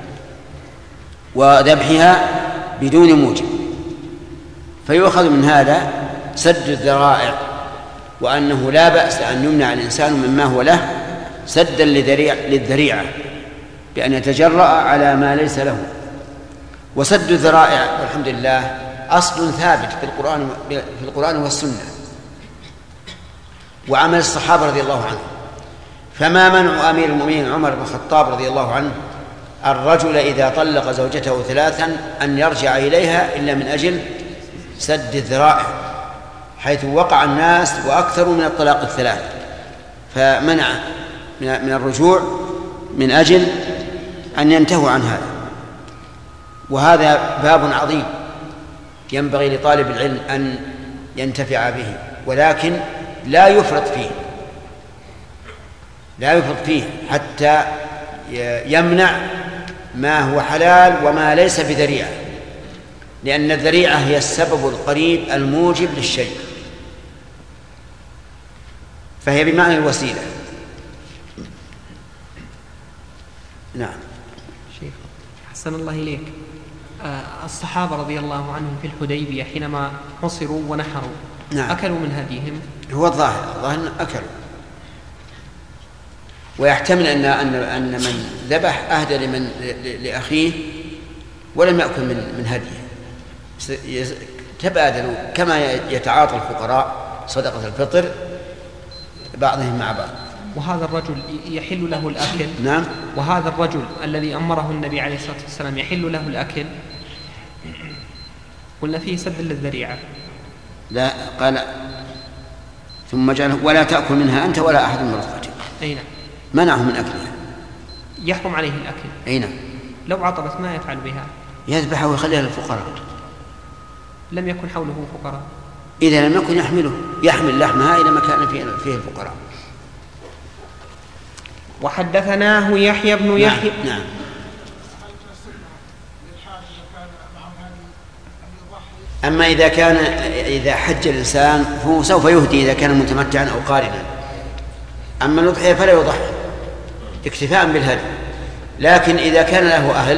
وذبحها بدون موجب. فيؤخذ من هذا سد الذرائع، وأنه لا بأس أن يمنع الإنسان مما هو له سدا للذريعة بأن يتجرأ على ما ليس له. وسد الذرائع والحمد لله أصل ثابت في القرآن في القرآن والسنة وعمل الصحابة رضي الله عنهم. فما منع أمير المؤمنين عمر بن الخطاب رضي الله عنه الرجل إذا طلق زوجته ثلاثا أن يرجع إليها إلا من أجل سد الذرائع، حيث وقع الناس وأكثروا من الطلاق الثلاث، فمنع من الرجوع من أجل أن ينتهوا عن هذا. وهذا باب عظيم ينبغي لطالب العلم أن ينتفع به، ولكن لا يفرط فيه لا يفرط فيه حتى يمنع ما هو حلال وما ليس بذريعة، لأن الذريعة هي السبب القريب الموجب للشيء، فهي بمعنى الوسيلة. نعم. شيخ حسن الله إليك، آه الصحابة رضي الله عنهم في الحديبية حينما حصروا ونحروا نعم. أكلوا من هديهم؟ هو الظاهر الظاهر أكلوا، ويحتمل أن أن أن من ذبح أهدى لمن لأخيه ولم يأكل من من هديه، تبادلوا كما يتعاطى الفقراء صدقة الفطر بعضهم مع بعض. وهذا الرجل يحل له الأكل؟ نعم. وهذا الرجل الذي أمره النبي عليه الصلاة والسلام يحل له الأكل؟ قلنا فيه سد للذريعة. لا، قال ثم جعله ولا تأكل منها أنت ولا أحد من رفقتك. أي نعم. منعه من أكلها. يحرم عليه الأكل. أي نعم. لو عطبت ما يفعل بها؟ يذبحها ويخليها للفقراء. لم يكن حوله فقراء؟ إذا لم يكن يحمله يحمل لحمها إلى مكان فيه, فيه الفقراء. وحدثناه يحيى بن يحيى. نعم, نعم. أما إذا كان إذا حج الإنسان فهو سوف يهدي إذا كان متمتعا أو قارنا. أما الأضحية فلا يضحي اكتفاء بالهدي، لكن إذا كان له أهل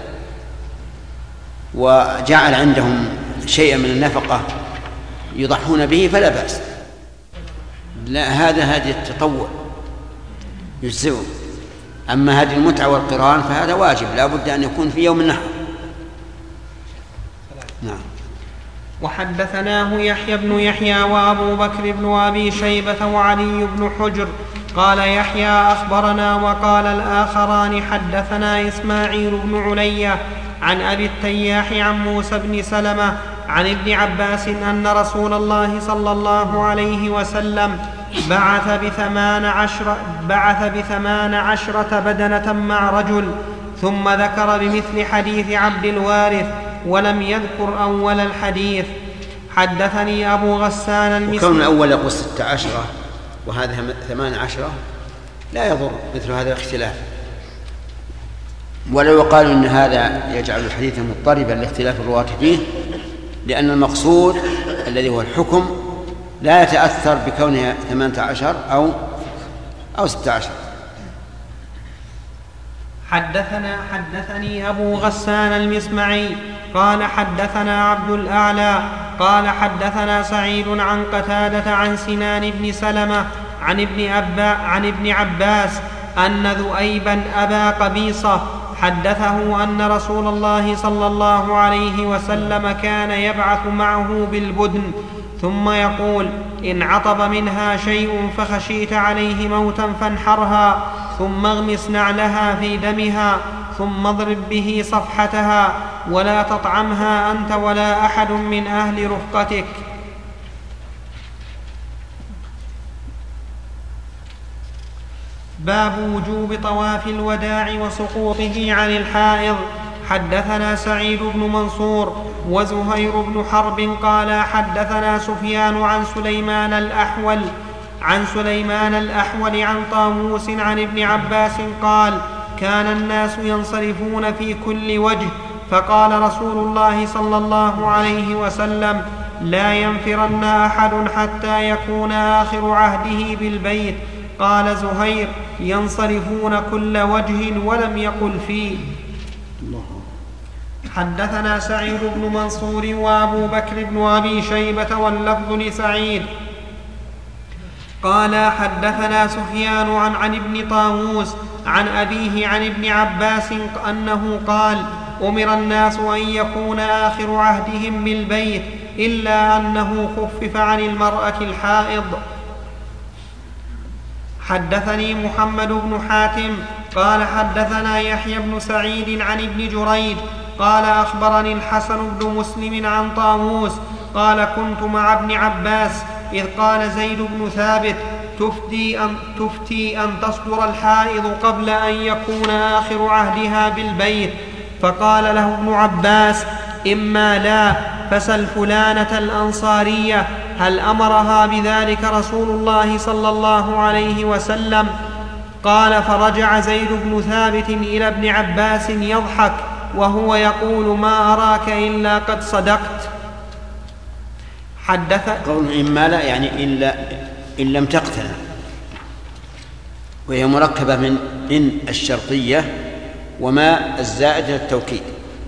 وجعل عندهم شيئا من النفقة يضحون به فلا بأس. لا، هذا هدي التطوع يجزئه. أما هدي المتعة والقران فهذا واجب، لا بد أن يكون في يوم النحر. نعم. وحدثناه يحيى بن يحيى وأبو بكر بن أبي شيبة وعلي بن حجر قال يحيى أخبرنا، وقال الآخران حدثنا إسماعيل بن علية عن أبي التياح عن موسى بن سلمة عن ابن عباس أن رسول الله صلى الله عليه وسلم بعث بثمان عشر بعث بثمان عشرة بدنة مع رجل، ثم ذكر بمثل حديث عبد الوارث ولم يذكر أول الحديث. حدثني أبو غسان المسلم. وكون الأول يقول ست عشرة وهذا ثمان عشرة لا يضر مثل هذا الاختلاف، ولو يقال إن هذا يجعل الحديث مضطربا لاختلاف الرواة فيه، لأن المقصود الذي هو الحكم لا يتأثر بكونها ثمانية عشر أو أو ستة عشر. حدثنا حدثني أبو غسان المسمعي قال حدثنا عبد الأعلى قال حدثنا سعيد عن قتادة عن سنان بن سلمة عن ابن, أبا عن ابن عباس أن ذؤيبا أبا قبيصة حدثه أن رسول الله صلى الله عليه وسلم كان يبعث معه بالبدن، ثم يقول إن عطب منها شيء فخشيت عليه موتا فانحرها، ثم اغمس نعلها في دمها، ثم اضرب به صفحتها، ولا تطعمها أنت ولا أحد من أهل رفقتك. باب وجوب طواف الوداع وسقوطه عن الحائض. حدثنا سعيد بن منصور وزهير بن حرب قال حدثنا سفيان عن سليمان الأحول عن سليمان الأحول عن طاووس عن ابن عباس قال كان الناس ينصرفون في كل وجه، فقال رسول الله صلى الله عليه وسلم لا ينفرن أحد حتى يكون آخر عهده بالبيت. قال زهير ينصرفون كل وجه ولم يقل فيه. حدثنا سعيد بن منصور وأبو بكر بن أبي شيبة واللفظ لسعيد قال حدثنا سفيان عن, عن ابن طاووس عن أبيه عن ابن عباس أنه قال أمر الناس أن يكون آخر عهدهم بالبيت إلا أنه خفف عن المرأة الحائض. حدثني محمد بن حاتم قال حدثنا يحيى بن سعيد عن ابن جريج قال أخبرني الحسن بن مسلم عن طاووس قال كنت مع ابن عباس إذ قال زيد بن ثابت تفتي أن, تفتي أن تصدر الحائض قبل أن يكون آخر عهدها بالبيت، فقال له ابن عباس إما لا فسل فلانة الأنصارية هل أمرها بذلك رسول الله صلى الله عليه وسلم؟ قال فرجع زيد بن ثابت إلى ابن عباس يضحك وهو يقول ما أراك إلا قد صدقت. حدث قول إما لا يعني إلا إن لم تقتنع، وهي مركبة من إن الشرطية وما الزائد للتوكيد،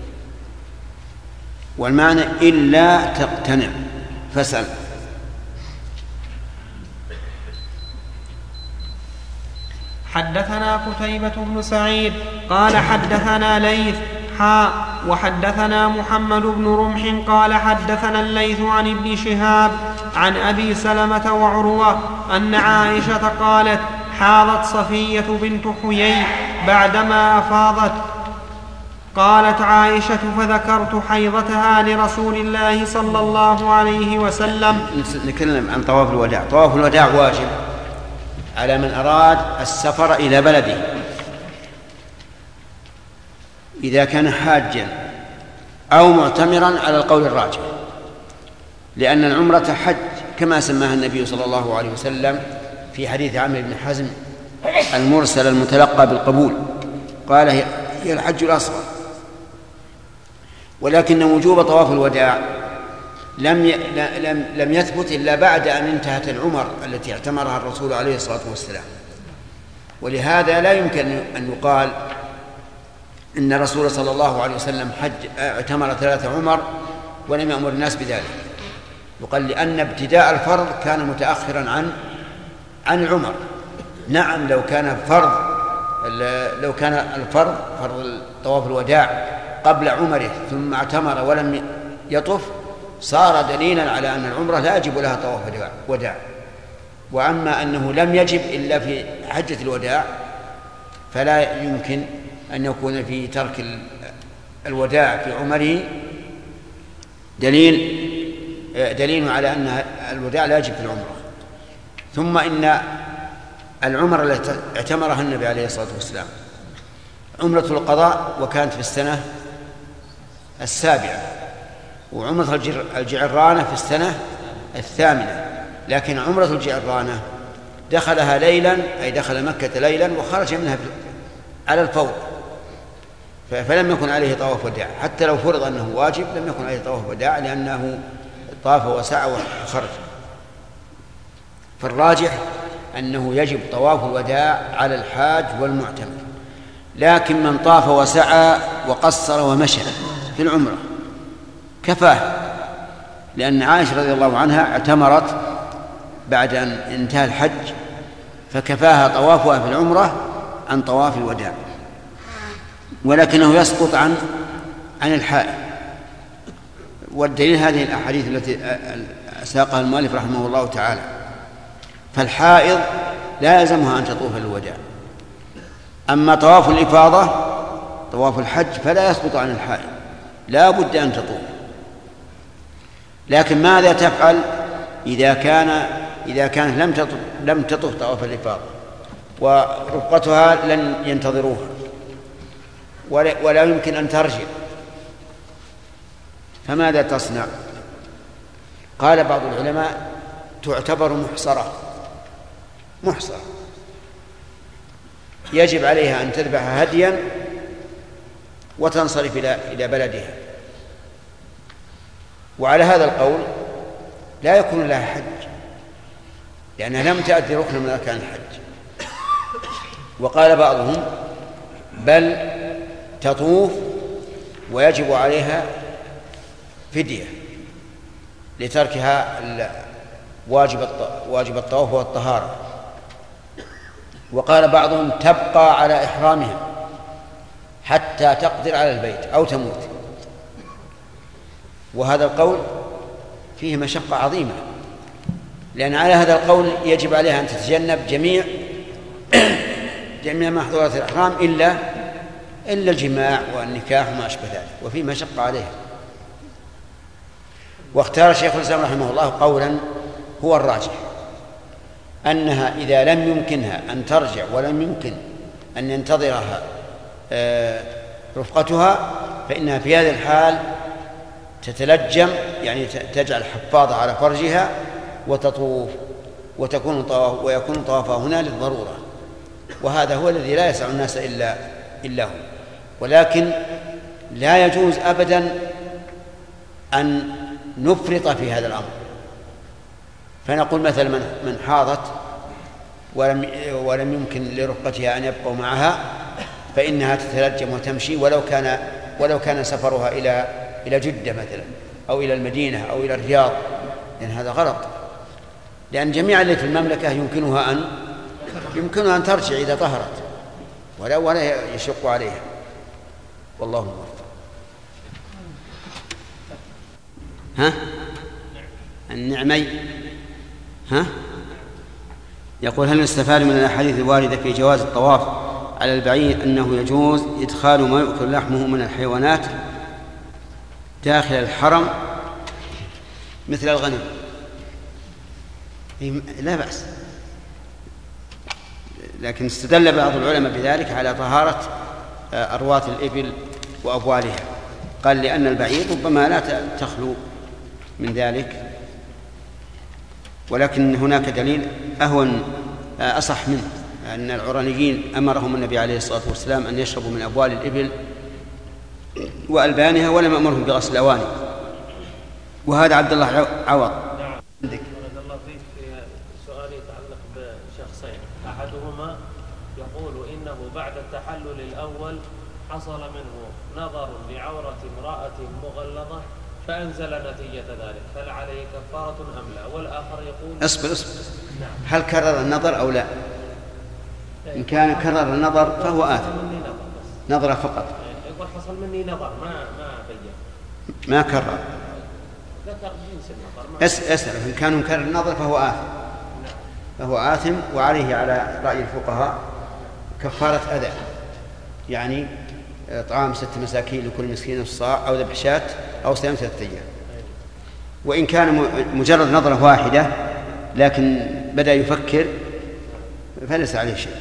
والمعنى إلا تقتنع فاسأل. حدثنا قتيبة بن سعيد قال حدثنا ليث حاء وحدثنا محمد بن رمح قال حدثنا الليث عن ابن شهاب عن أبي سلمة وعروة أن عائشة قالت حاضت صفية بنت حيي بعدما أفاضت. قالت عائشة فذكرت حيضتها لرسول الله صلى الله عليه وسلم. نتكلم عن طواف الوداع. طواف الوداع واجب على من أراد السفر إلى بلده إذا كان حاجا أو معتمرا على القول الراجح، لأن العمرة حج كما سماها النبي صلى الله عليه وسلم في حديث عمرو بن حزم المرسل المتلقى بالقبول، قال هي الحج الأصغر. ولكن وجوب طواف الوداع لم لم لم يثبت إلا بعد أن انتهت العمر التي اعتمرها الرسول عليه الصلاة والسلام. ولهذا لا يمكن أن يقال إن الرسول صلى الله عليه وسلم حج اعتمر ثلاثة عمر ولم يأمر الناس بذلك. يقال لأن ابتداء الفرض كان متأخرا عن عن العمر. نعم لو كان فرض لو كان الفرض فرض طواف الوداع قبل عمره ثم اعتمر ولم يطف صار دليلا على أن العمرة لا يجب لها طواف وداع. وأما أنه لم يجب إلا في حجة الوداع فلا يمكن أن يكون في ترك الوداع في عمره دليل دليل على أن الوداع لا يجب في العمرة. ثم إن العمرة التي اعتمرها النبي عليه الصلاة والسلام عمرة القضاء وكانت في السنة السابعة، وعمرة الجعرانة في السنة الثامنة. لكن عمرة الجعرانة دخلها ليلا، أي دخل مكة ليلا وخرج منها على الفور، فلم يكن عليه طواف وداع. حتى لو فرض أنه واجب لم يكن عليه طواف وداع لأنه طاف وسعى وخرج. فالراجح أنه يجب طواف الوداع على الحاج والمعتمر. لكن من طاف وسعى وقصر ومشى في العمرة كفاه، لأن عائشة رضي الله عنها اعتمرت بعد أن انتهى الحج فكفاها طوافها في العمرة عن طواف الوداع، ولكنه يسقط عن عن الحائض. والدليل هذه الأحاديث التي ساقها المؤلف رحمه الله تعالى. فالحائض لا يلزمها أن تطوف للوداع. أما طواف الإفاضة طواف الحج فلا يسقط عن الحائض، لا بد أن تطوف. لكن ماذا تفعل إذا كان إذا كانت لم تطوف لم تطوف طواف الإفاضة ورفقتها لن ينتظروها ولا يمكن أن ترجع، فماذا تصنع؟ قال بعض العلماء تعتبر محصرة محصرة يجب عليها أن تذبح هديا وتنصرف إلى إلى بلدها. وعلى هذا القول لا يكون لها حج لأنها لم تأتي ركن من أركان الحج. وقال بعضهم بل تطوف ويجب عليها فدية لتركها واجب واجب الطواف والطهارة. وقال بعضهم تبقى على إحرامها حتى تقدر على البيت أو تموت. وهذا القول فيه مشقة عظيمة، لأن على هذا القول يجب عليها أن تتجنب جميع جميع محظورات الإحرام إلا إلا الجماع والنكاح وما أشبه ذلك، وفيه مشقة عليها. واختار شيخ الإسلام رحمه الله قولا هو الراجح، أنها إذا لم يمكنها أن ترجع ولم يمكن أن ينتظرها رفقتها فإنها في هذه الحال تتلجم، يعني تجعل حفاظة على فرجها وتطوف وتكون طواف ويكون طوافها هنا للضرورة. وهذا هو الذي لا يسع الناس إلا إلا هو. ولكن لا يجوز أبدا أن نفرط في هذا الأمر، فنقول مثلا من من حاضت ولم ولم يمكن لرفقتها أن يبقوا معها فإنها تتلجم وتمشي ولو كان ولو كان سفرها إلى إلى جدة مثلا أو إلى المدينة أو إلى الرياض، لأن هذا غلط. لأن جميع اللي في المملكة يمكنها أن يمكنها أن ترجع إذا طهرت ولا ولا يشق عليها. والله موفق. ها النعمي ها يقول هل نستفاد من الأحاديث الواردة في جواز الطواف على البعير أنه يجوز إدخال ما يؤكل لحمه من الحيوانات داخل الحرم مثل الغنم؟ لا بأس، لكن استدل بعض العلماء بذلك على طهارة أرواث الإبل وأبوالها، قال لأن البعير ربما لا تخلو من ذلك، ولكن هناك دليل أهون أصح منه، أن العرانيين أمرهم النبي عليه الصلاة والسلام أن يشربوا من أبوال الإبل وألبانها ولم أمرهم بغسل الأواني. وهذا عبد الله عوض. نعم. عندك. بارك الله فيك. في سؤال يتعلق بشخصين، أحدهما يقول إنه بعد التحلل الأول حصل منه نظر لعورة امرأة مغلظة فأنزل نتيجة ذلك، فهل عليه كفارة أم لا؟ والآخر يقول اصبر اصبر نعم. هل كرر النظر أو لا؟ إن كان كرر النظر فهو آثم، نظر فقط. يقول حصل مني نظر ما ما بين ما كرر، ذكر جنس النظر. اسأل إن كان مكرر النظر فهو آثم، فهو آثم، وعليه على رأي الفقهاء كفارة أذى، يعني طعام ست مساكين لكل مسكين الصاع، أو ذبح شاة، أو صيام ثلاثة أيام. وإن كان مجرد نظرة واحدة لكن بدأ يفكر فليس عليه شيء.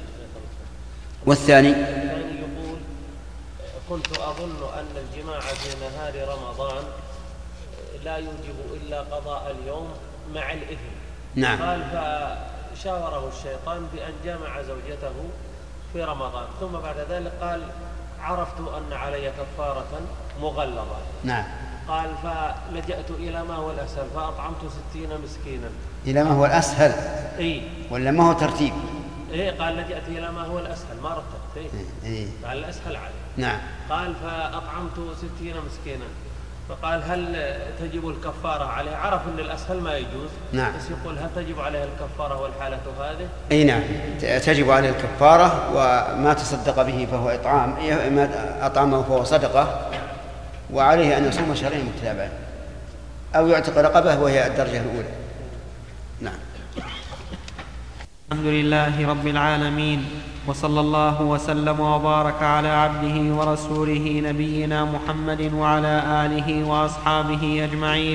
والثاني الثاني يقول كنت أظن أن الجماع في نهار رمضان لا يوجب إلا قضاء اليوم مع الإثم. نعم. قال فشاوره الشيطان بأن جامع زوجته في رمضان، ثم بعد ذلك قال عرفت أن علي كفارة مغلظة. نعم. قال فلجأت إلى ما هو الأسهل فأطعمت ستين مسكينا. إلى ما هو الأسهل؟ إيه؟ ولا ما هو ترتيب؟ إيه قال لجأت إلى ما هو الأسهل ما رتبت. إيه؟ إيه؟ قال الأسهل عليه. نعم. قال فأطعمت ستين مسكينا، فقال هل تجب الكفارة عليه؟ عرف أن الأسهل ما يجوز. نعم. بس يقول هل تجب عليه الكفارة والحالة هذه؟ أي نعم تجب عليه الكفارة، وما تصدق به فهو إطعام، ما أطعمه فهو صدقة، وعليه أن يصوم شهرين متتابعين أو يعتق رقبة وهي الدرجة الأولى. نعم. الحمد لله رب العالمين، وصلى الله وسلم وبارك على عبده ورسوله نبينا محمد وعلى آله وأصحابه أجمعين.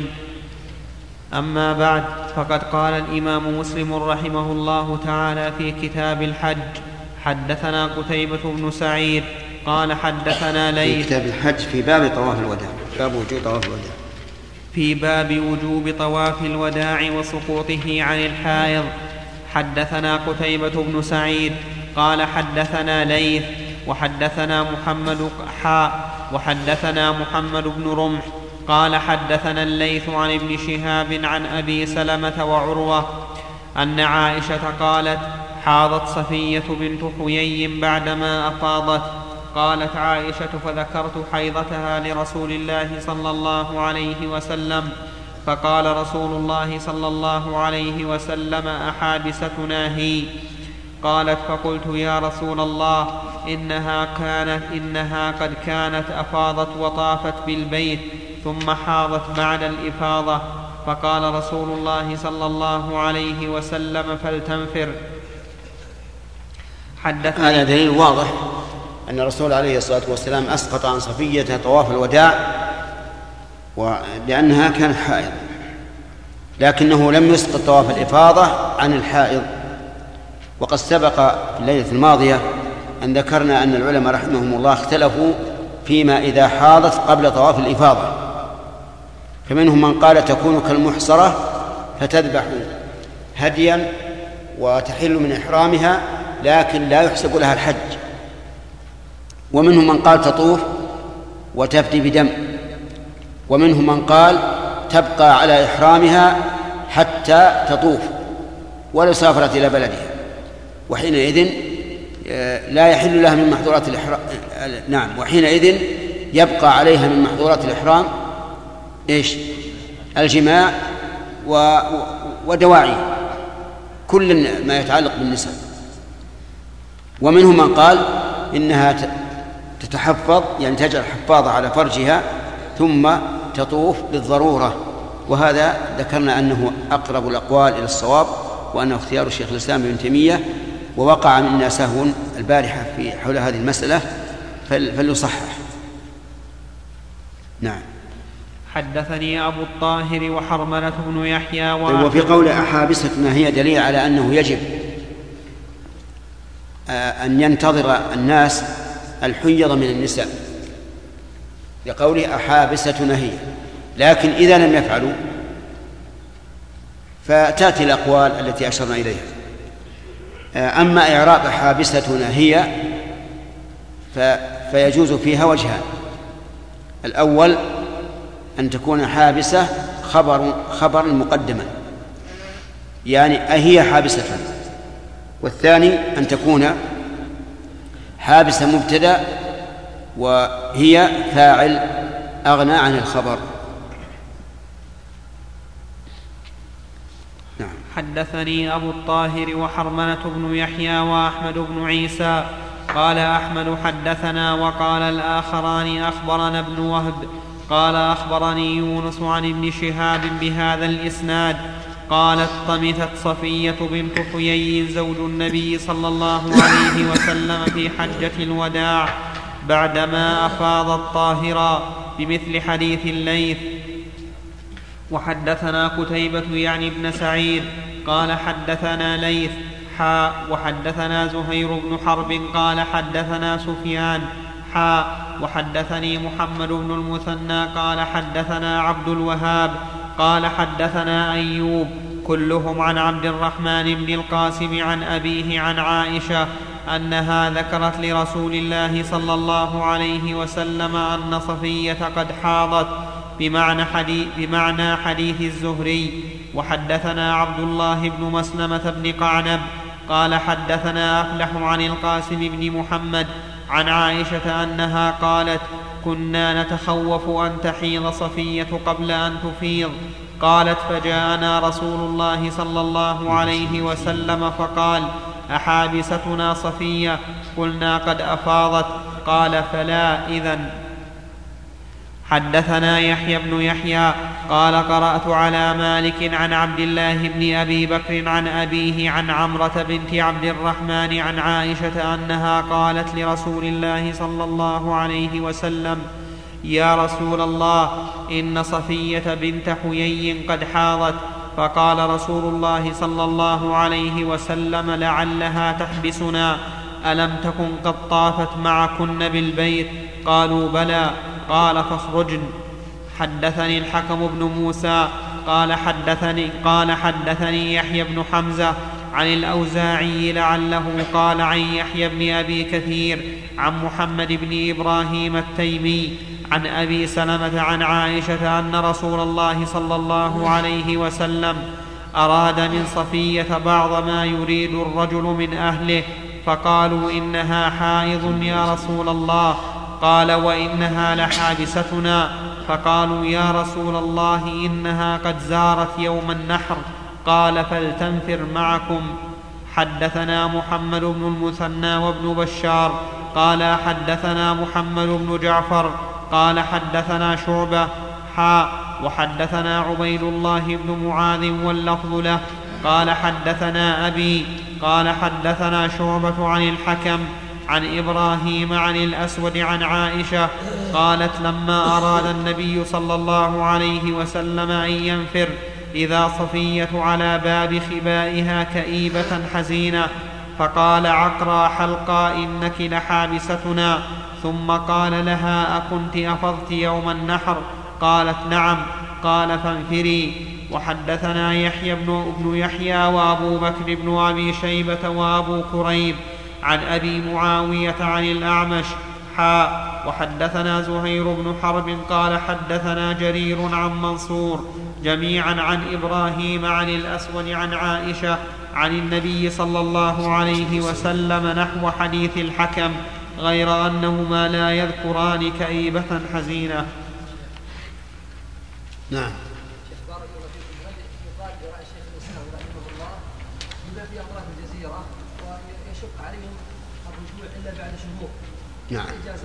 أما بعد، فقد قال الإمام مسلم رحمه الله تعالى في كتاب الحج: حدثنا قتيبة بن سعيد قال حدثنا ليث. في كتاب الحج في باب طواف الوداع، باب وجوب طواف الوداع. في باب وجوب طواف الوداع وسقوطه عن الحائض. حدثنا قتيبة بن سعيد قال حدثنا ليث وحدثنا محمد حاء وحدثنا محمد بن رمح قال حدثنا الليث عن ابن شهاب عن أبي سلمة وعروة أن عائشة قالت: حاضت صفية بنت حيي بعدما أفاضت. قالت عائشة: فذكرت حيضتها لرسول الله صلى الله عليه وسلم، فقال رسول الله صلى الله عليه وسلم: أحابستنا هي؟ قالت: فقلت: يا رسول الله، إنها كانت إنها قد كانت أفاضت وطافت بالبيت ثم حاضت بعد الإفاضة. فقال رسول الله صلى الله عليه وسلم: فلتنفر. حدثني. هذا دليل واضح أن الرسول عليه الصلاة والسلام أسقط عن صفية طواف الوداع لأنها كانت حائض، لكنه لم يسقط طواف الإفاضة عن الحائض. وقد سبق في الليلة الماضية أن ذكرنا أن العلماء رحمهم الله اختلفوا فيما إذا حاضت قبل طواف الإفاضة، فمنهم من قال تكون كالمحصرة فتذبح هديا وتحل من إحرامها لكن لا يحسب لها الحج، ومنهم من قال تطوف وتفدي بدم، ومنهم من قال تبقى على إحرامها حتى تطوف ولو سافرت إلى بلدها، وحينئذ لا يحل لها من محظورات الإحرام. نعم، وحينئذ يبقى عليها من محظورات الإحرام إيش؟ الجماع و... ودواعي كل ما يتعلق بالنساء. ومنهم من قال إنها تتحفظ، يعني تجعل حفاظة على فرجها ثم تطوف بالضرورة، وهذا ذكرنا أنه أقرب الأقوال إلى الصواب، وأنه اختيار الشيخ الإسلام ابن تيمية، ووقع منا سهو البارحة في حول هذه المسألة فليصحح. نعم. حدثني أبو الطاهر وحرملة بن يحيى. وفي قول أحابستنا هي دليل على أنه يجب أن ينتظر الناس الحيض من النساء، لقوله أحابستنا هي، لكن إذا لم يفعلوا فتأتي الأقوال التي أشرنا إليها. أما إعراب أحابستنا هي فيجوز فيها وجهان: الأول أن تكون حابسة خبر خبر مقدما، يعني أهي حابسة، والثاني أن تكون حابسة مبتدأ وهي فاعل أغنى عن الخبر. نعم. حدثني أبو الطاهر وحرملة بن يحيى وأحمد بن عيسى قال أحمد حدثنا، وقال الآخران أخبرنا ابن وهب قال أخبرني يونس عن ابن شهاب بهذا الإسناد قالت طمثت صفية بنت حيي زوج النبي صلى الله عليه وسلم في حجة الوداع بعدما أفاضت طاهرا بمثل حديث الليث. وحدثنا قتيبة يعني ابن سعيد قال حدثنا ليث حاء وحدثنا زهير بن حرب قال حدثنا سفيان حاء وحدثني محمد بن المثنى قال حدثنا عبد الوهاب قال حدثنا أيوب كلهم عن عبد الرحمن بن القاسم عن أبيه عن عائشة أنها ذكرت لرسول الله صلى الله عليه وسلم أن صفية قد حاضت بمعنى حديث, بمعنى حديث الزهري. وحدثنا عبد الله بن مسلمة بن قعنب قال حدثنا أفلح عن القاسم بن محمد عن عائشة أنها قالت كنا نتخوف أن تحيض صفية قبل أن تفيض. قالت فجاءنا رسول الله صلى الله عليه وسلم فقال أحابستنا صفية؟ قلنا قد أفاضت. قال فلا إذن. حدثنا يحيى بن يحيى قال قرأت على مالك عن عبد الله بن أبي بكر عن أبيه عن عمرة بنت عبد الرحمن عن عائشة أنها قالت لرسول الله صلى الله عليه وسلم يا رسول الله إن صفية بنت حيي قد حاضت. فقال رسول الله صلى الله عليه وسلم لعلها تحبسنا، ألم تكن قد طافت معكن بالبيت؟ قالوا بلى. قال فاخرجن. حدثني الحكم بن موسى قال حدثني, قال حدثني يحيى بن حمزة عن الأوزاعي لعله قال عن يحيى بن أبي كثير عن محمد بن إبراهيم التيمي عن أبي سلمة عن عائشة أن رسول الله صلى الله عليه وسلم أراد من صفية بعض ما يريد الرجل من أهله، فقالوا إنها حائض يا رسول الله. قال وإنها لحابستنا. فقالوا يا رسول الله إنها قد زارت يوم النحر. قال فلتنفر معكم. حدثنا محمد بن المثنى وابن بشار قال حدثنا محمد بن جعفر قال حدثنا شعبة حاء وحدثنا عبيد الله بن معاذ واللفظ له قال حدثنا أبي قال حدثنا شعبة عن الحكم عن إبراهيم عن الأسود عن عائشة قالت لما أراد النبي صلى الله عليه وسلم أن ينفر إذا صفية على باب خبائها كئيبة حزينة، فقال عقرى حلقا إنك لحابستنا. ثم قال لها أكنت أفضت يوم النحر؟ قالت نعم. قال فانفري. وحدثنا يحيى بن, بن يحيى وأبو بكر بن أبي شيبة وأبو كريب عن أبي معاوية عن الأعمش حاء وحدثنا زهير بن حرب قال حدثنا جرير عن منصور جميعا عن إبراهيم عن الأسود عن عائشة عن النبي صلى الله عليه وسلم نحو حديث الحكم غير أنهما لا يذكران كئيبة حزينة. نعم. نعم.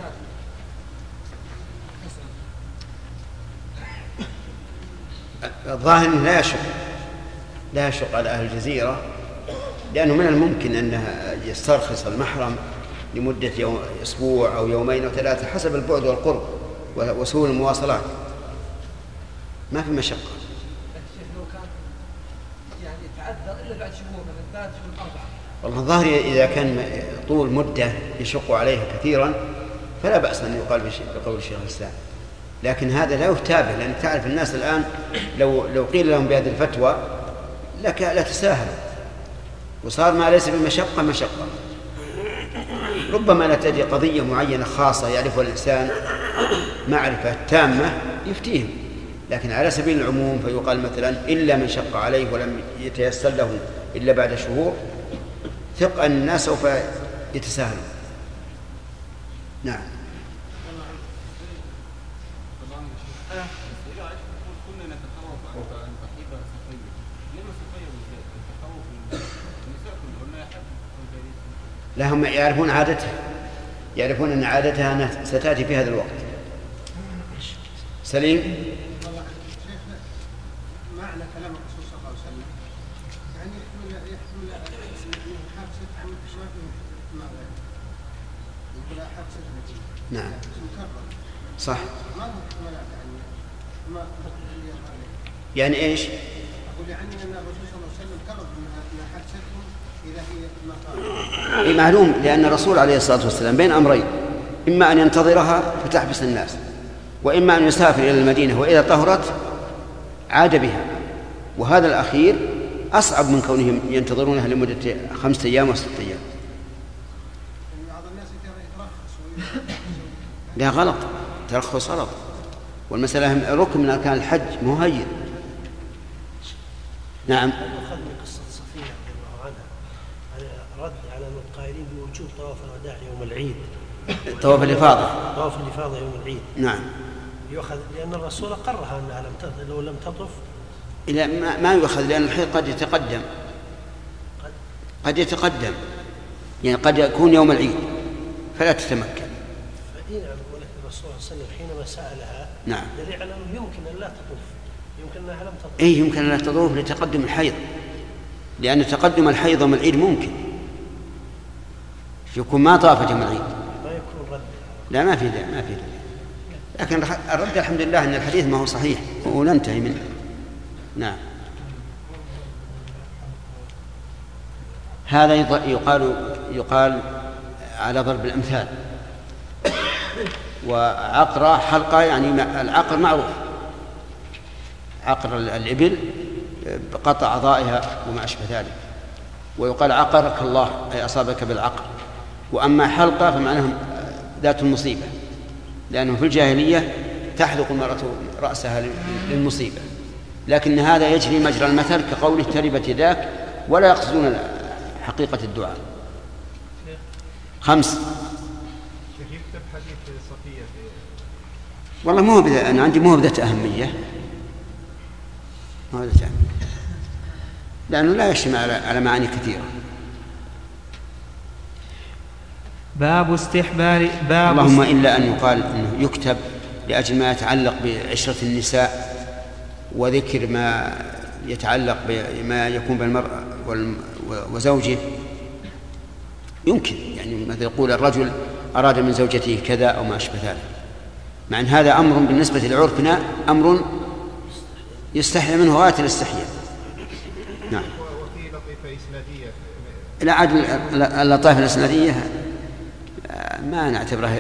الظاهر لا يشق لا يشق على أهل الجزيرة، لأنه من الممكن أنها يسترخص المحرم لمدة يوم أسبوع أو يومين أو ثلاثة حسب البعد والقرب وسهول المواصلات، ما في مشقة. والله الظاهر إذا كان طول مدة يشق عليها كثيرا فلا بأس أن يقال بقول الشيخ الإسلام، لكن هذا لا يفتابه، لأن تعرف الناس الآن لو لو قيل لهم بهذه الفتوى لك لا تساهل، وصار ما ليس بمشقة مشقة. ربما لا تجي قضية معينة خاصة يعرفها الإنسان معرفة تامة يفتيهم، لكن على سبيل العموم فيقال مثلا إلا من شق عليه ولم يتيسر له إلا بعد شهور، ثق أن الناس سوف يتساهلون. نعم. لا، هم يعرفون عادتها، يعرفون أن عادتها أنها ستأتي في هذا الوقت. سليم. معنى كلام الرسول صلى الله عليه وسلم يعني يحمل يحمل حادثة ما في معنى يقول حادثة. نعم. مكرر. صح. ما هو احتمالات يعني ما يعني إيش؟ أقول يعني أن الرسول صلى الله عليه وسلم كرر أن حادثتهم إذا هي ما إيه معلوم، لأن الرسول عليه الصلاة والسلام بين أمرين، إما أن ينتظرها فتحبس الناس، وإما أن يسافر إلى المدينة وإذا طهرت عاد بها، وهذا الأخير أصعب من كونهم ينتظرونها لمدة خمسة أيام وستة أيام. بعض الناس يترخص. لا، غلط، ترخص غلط، والمسألة ركن من أركان الحج مو هين. نعم. أخذ من قصة صفية رضي الله عنها رد على القائلين بوجوب طواف الوداع يوم العيد. طواف الإفاضة. طواف الإفاضة يوم العيد. نعم. يؤخذ لأن الرسول قرها أنها لم تطف لو لم تطف. لا، ما, ما يؤخذ، لأن الحيض قد يتقدم. قد, قد يتقدم، يعني قد يكون يوم العيد فلا تتمكن. فإن الرسول صلى الله عليه وسلم حينما سألها نعم دليل على أنه يمكن أن لا تطف، يمكن أنها لم تطف. إيه، يمكن أن لا تطوف لتقدم الحيض، لأن تقدم الحيض يوم العيد ممكن يكون ما طافت يوم العيد. ما يكون رد. لا، ما في ذا، ما في ذا. لكن الرد الحمد لله أن الحديث ما هو صحيح وننتهي منه. نعم. هذا يقال يقال على ضرب الأمثال. وعقرة حلقة، يعني العقر معروف، عقر الإبل بقطع أعضائها وما أشبه ذلك، ويقال عقرك الله أي أصابك بالعقر. وأما حلقة فمعناها ذات المصيبة، لأنه في الجاهلية تحلق المرأة رأسها للمصيبة، لكن هذا يجري مجرى المثل كقوله تربت يداك، ولا يقصدون حقيقة الدعاء. خمس. والله مو بذا، أنا عندي مو بذات أهمية، مو بذات أهمية، لأنه لا يشتمل على معاني كثيرة. باب استحباب باب اللهم إلا أن يقال أنه يكتب لأجل ما يتعلق بعشرة النساء وذكر ما يتعلق بما يكون بين المرأة وزوجه، يمكن يعني مثل يقول الرجل أراد من زوجته كذا أو ما أشبه ذلك، مع أن هذا أمر بالنسبة لعرفنا أمر يستحي منه غاية الاستحياء. نعم. وفي لطيفة إسنادية. لا، عاد اللطائف الإسنادية ما نعتبرها،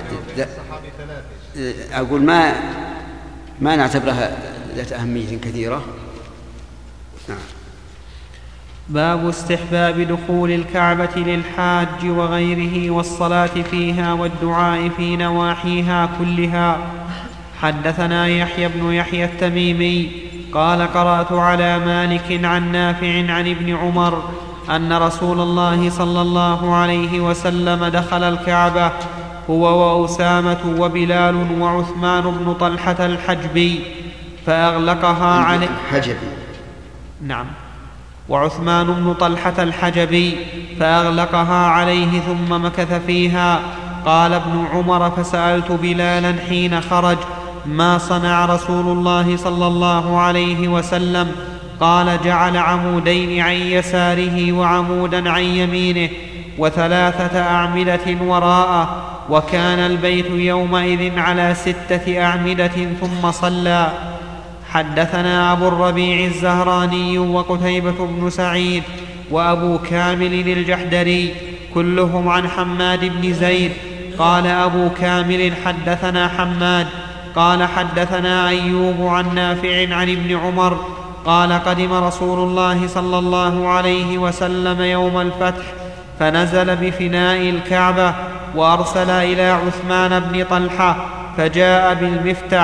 أقول ما ما نعتبرها ذات أهمية كثيرة. نعم. باب استحباب دخول الكعبة للحاج وغيره والصلاة فيها والدعاء في نواحيها كلها. حدثنا يحيى بن يحيى التميمي قال قرأت على مالك عن نافع عن ابن عمر أن رسول الله صلى الله عليه وسلم دخل الكعبة هو وأسامة وبلال وعثمان بن طلحة الحجبي فأغلقها عليه. حجبي. نعم. وعثمان بن طلحة الحجبي فأغلقها عليه ثم مكث فيها. قال ابن عمر فسألت بلالا حين خرج ما صنع رسول الله صلى الله عليه وسلم؟ قال جعل عمودين عن يساره وعمودا عن يمينه وثلاثة أعمدة وراءه، وكان البيت يومئذ على ستة أعمدة ثم صلى. حدثنا أبو الربيع الزهراني وقتيبة بن سعيد وأبو كامل الجحدري كلهم عن حماد بن زيد. قال أبو كامل حدثنا حماد قال حدثنا أيوب عن نافع عن ابن عمر قال قدم رسول الله صلى الله عليه وسلم يوم الفتح فنزل بفناء الكعبة وأرسل إلى عثمان بن طلحة فجاء بالمفتح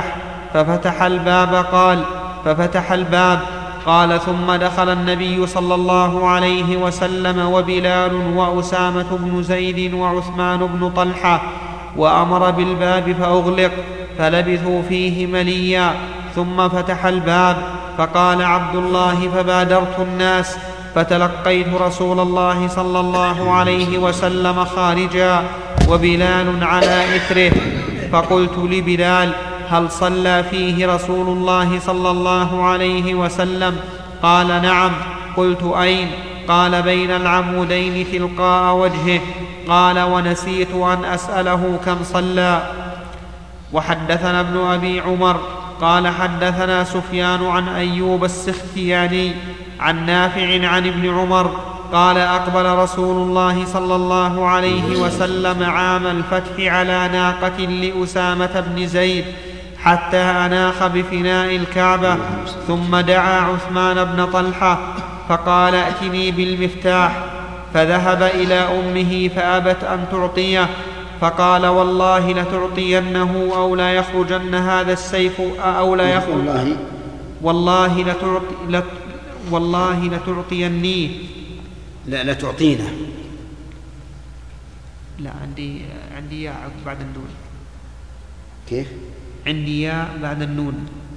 ففتح الباب قال ففتح الباب قال ثم دخل النبي صلى الله عليه وسلم وبلال وأسامة بن زيد وعثمان بن طلحة وأمر بالباب فأغلق، فلبثوا فيه مليا، ثم فتح الباب فقال عبد الله فبادرت الناس فتلقيت رسول الله صلى الله عليه وسلم خارجا وبلال على إثره، فقلت لبلال هل صلى فيه رسول الله صلى الله عليه وسلم؟ قال نعم. قلت أين؟ قال بين العمودين تلقاء وجهه. قال ونسيت أن أسأله كم صلى. وحدثنا ابن أبي عمر قال حدثنا سفيان عن أيوب السختياني عن نافع عن ابن عمر قال أقبل رسول الله صلى الله عليه وسلم عام الفتح على ناقة لأسامة بن زيد حتى أناخ بفناء الكعبة، ثم دعا عثمان بن طلحة فقال ائتني بالمفتاح، فذهب إلى أمه فأبت أن تعطيه، فقال والله لتعطينه أو لا يخرجن هذا السيف أو لا يخرج والله والله لتعطي لت والله لتعطينيه لا لا تعطينا لا عندي عندي ياء بعد النون. كيف؟ عندي ياء بعد النون.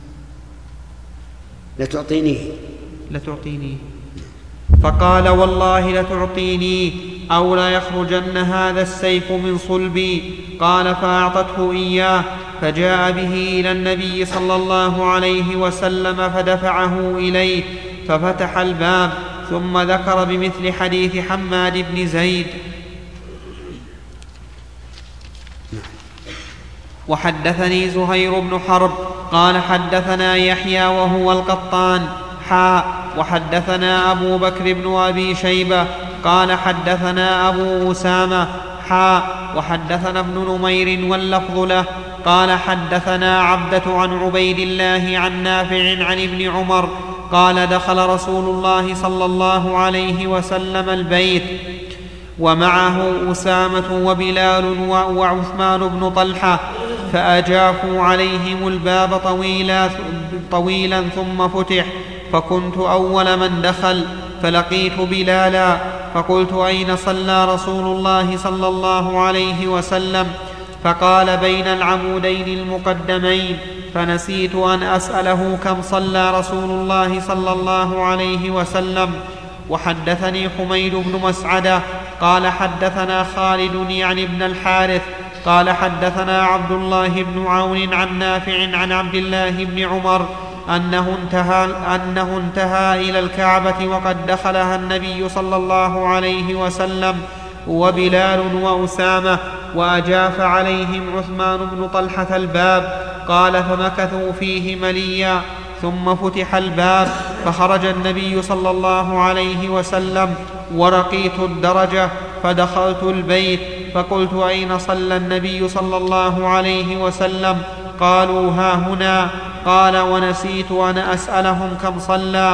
لتعطينيه لتعطينيه فقال والله لتعطيني أو لا يخرجن هذا السيف من صلبي. قال فأعطته إياه، فجاء به إلى النبي صلى الله عليه وسلم فدفعه إليه ففتح الباب، ثم ذكر بمثل حديث حماد بن زيد. وحدثني زهير بن حرب قال حدثنا يحيى وهو القطان حاء وحدثنا أبو بكر بن أبي شيبة قال حدثنا أبو أسامة حاء وحدثنا ابن نمير واللفظ له قال حدثنا عبدة عن عبيد الله عن نافع عن ابن عمر قال دخل رسول الله صلى الله عليه وسلم البيت ومعه أسامة وبلال وعثمان بن طلحة، فأجافوا عليهم الباب طويلا, طويلا ثم فتح، فكنت أول من دخل، فلقيت بلالا فقلت أين صلى رسول الله صلى الله عليه وسلم؟ فقال بين العمودين المقدمين، فنسيت أن أسأله كم صلى رسول الله صلى الله عليه وسلم. وحدثني حميد بن مسعدة قال حدثنا خالد يعني ابن الحارث قال حدثنا عبد الله بن عون عن نافع عن عبد الله بن عمر أنه انتهى, أنه انتهى إلى الكعبة وقد دخلها النبي صلى الله عليه وسلم وبلال وأسامة، وأجاف عليهم عثمان بن طلحة الباب. قال فمكثوا فيه مليا، ثم فتح الباب فخرج النبي صلى الله عليه وسلم ورقيت الدرجة، فدخلت البيت فقلت أين صلى النبي صلى الله عليه وسلم؟ قالوا ها هنا. قال ونسيت أن أسألهم كم صلى.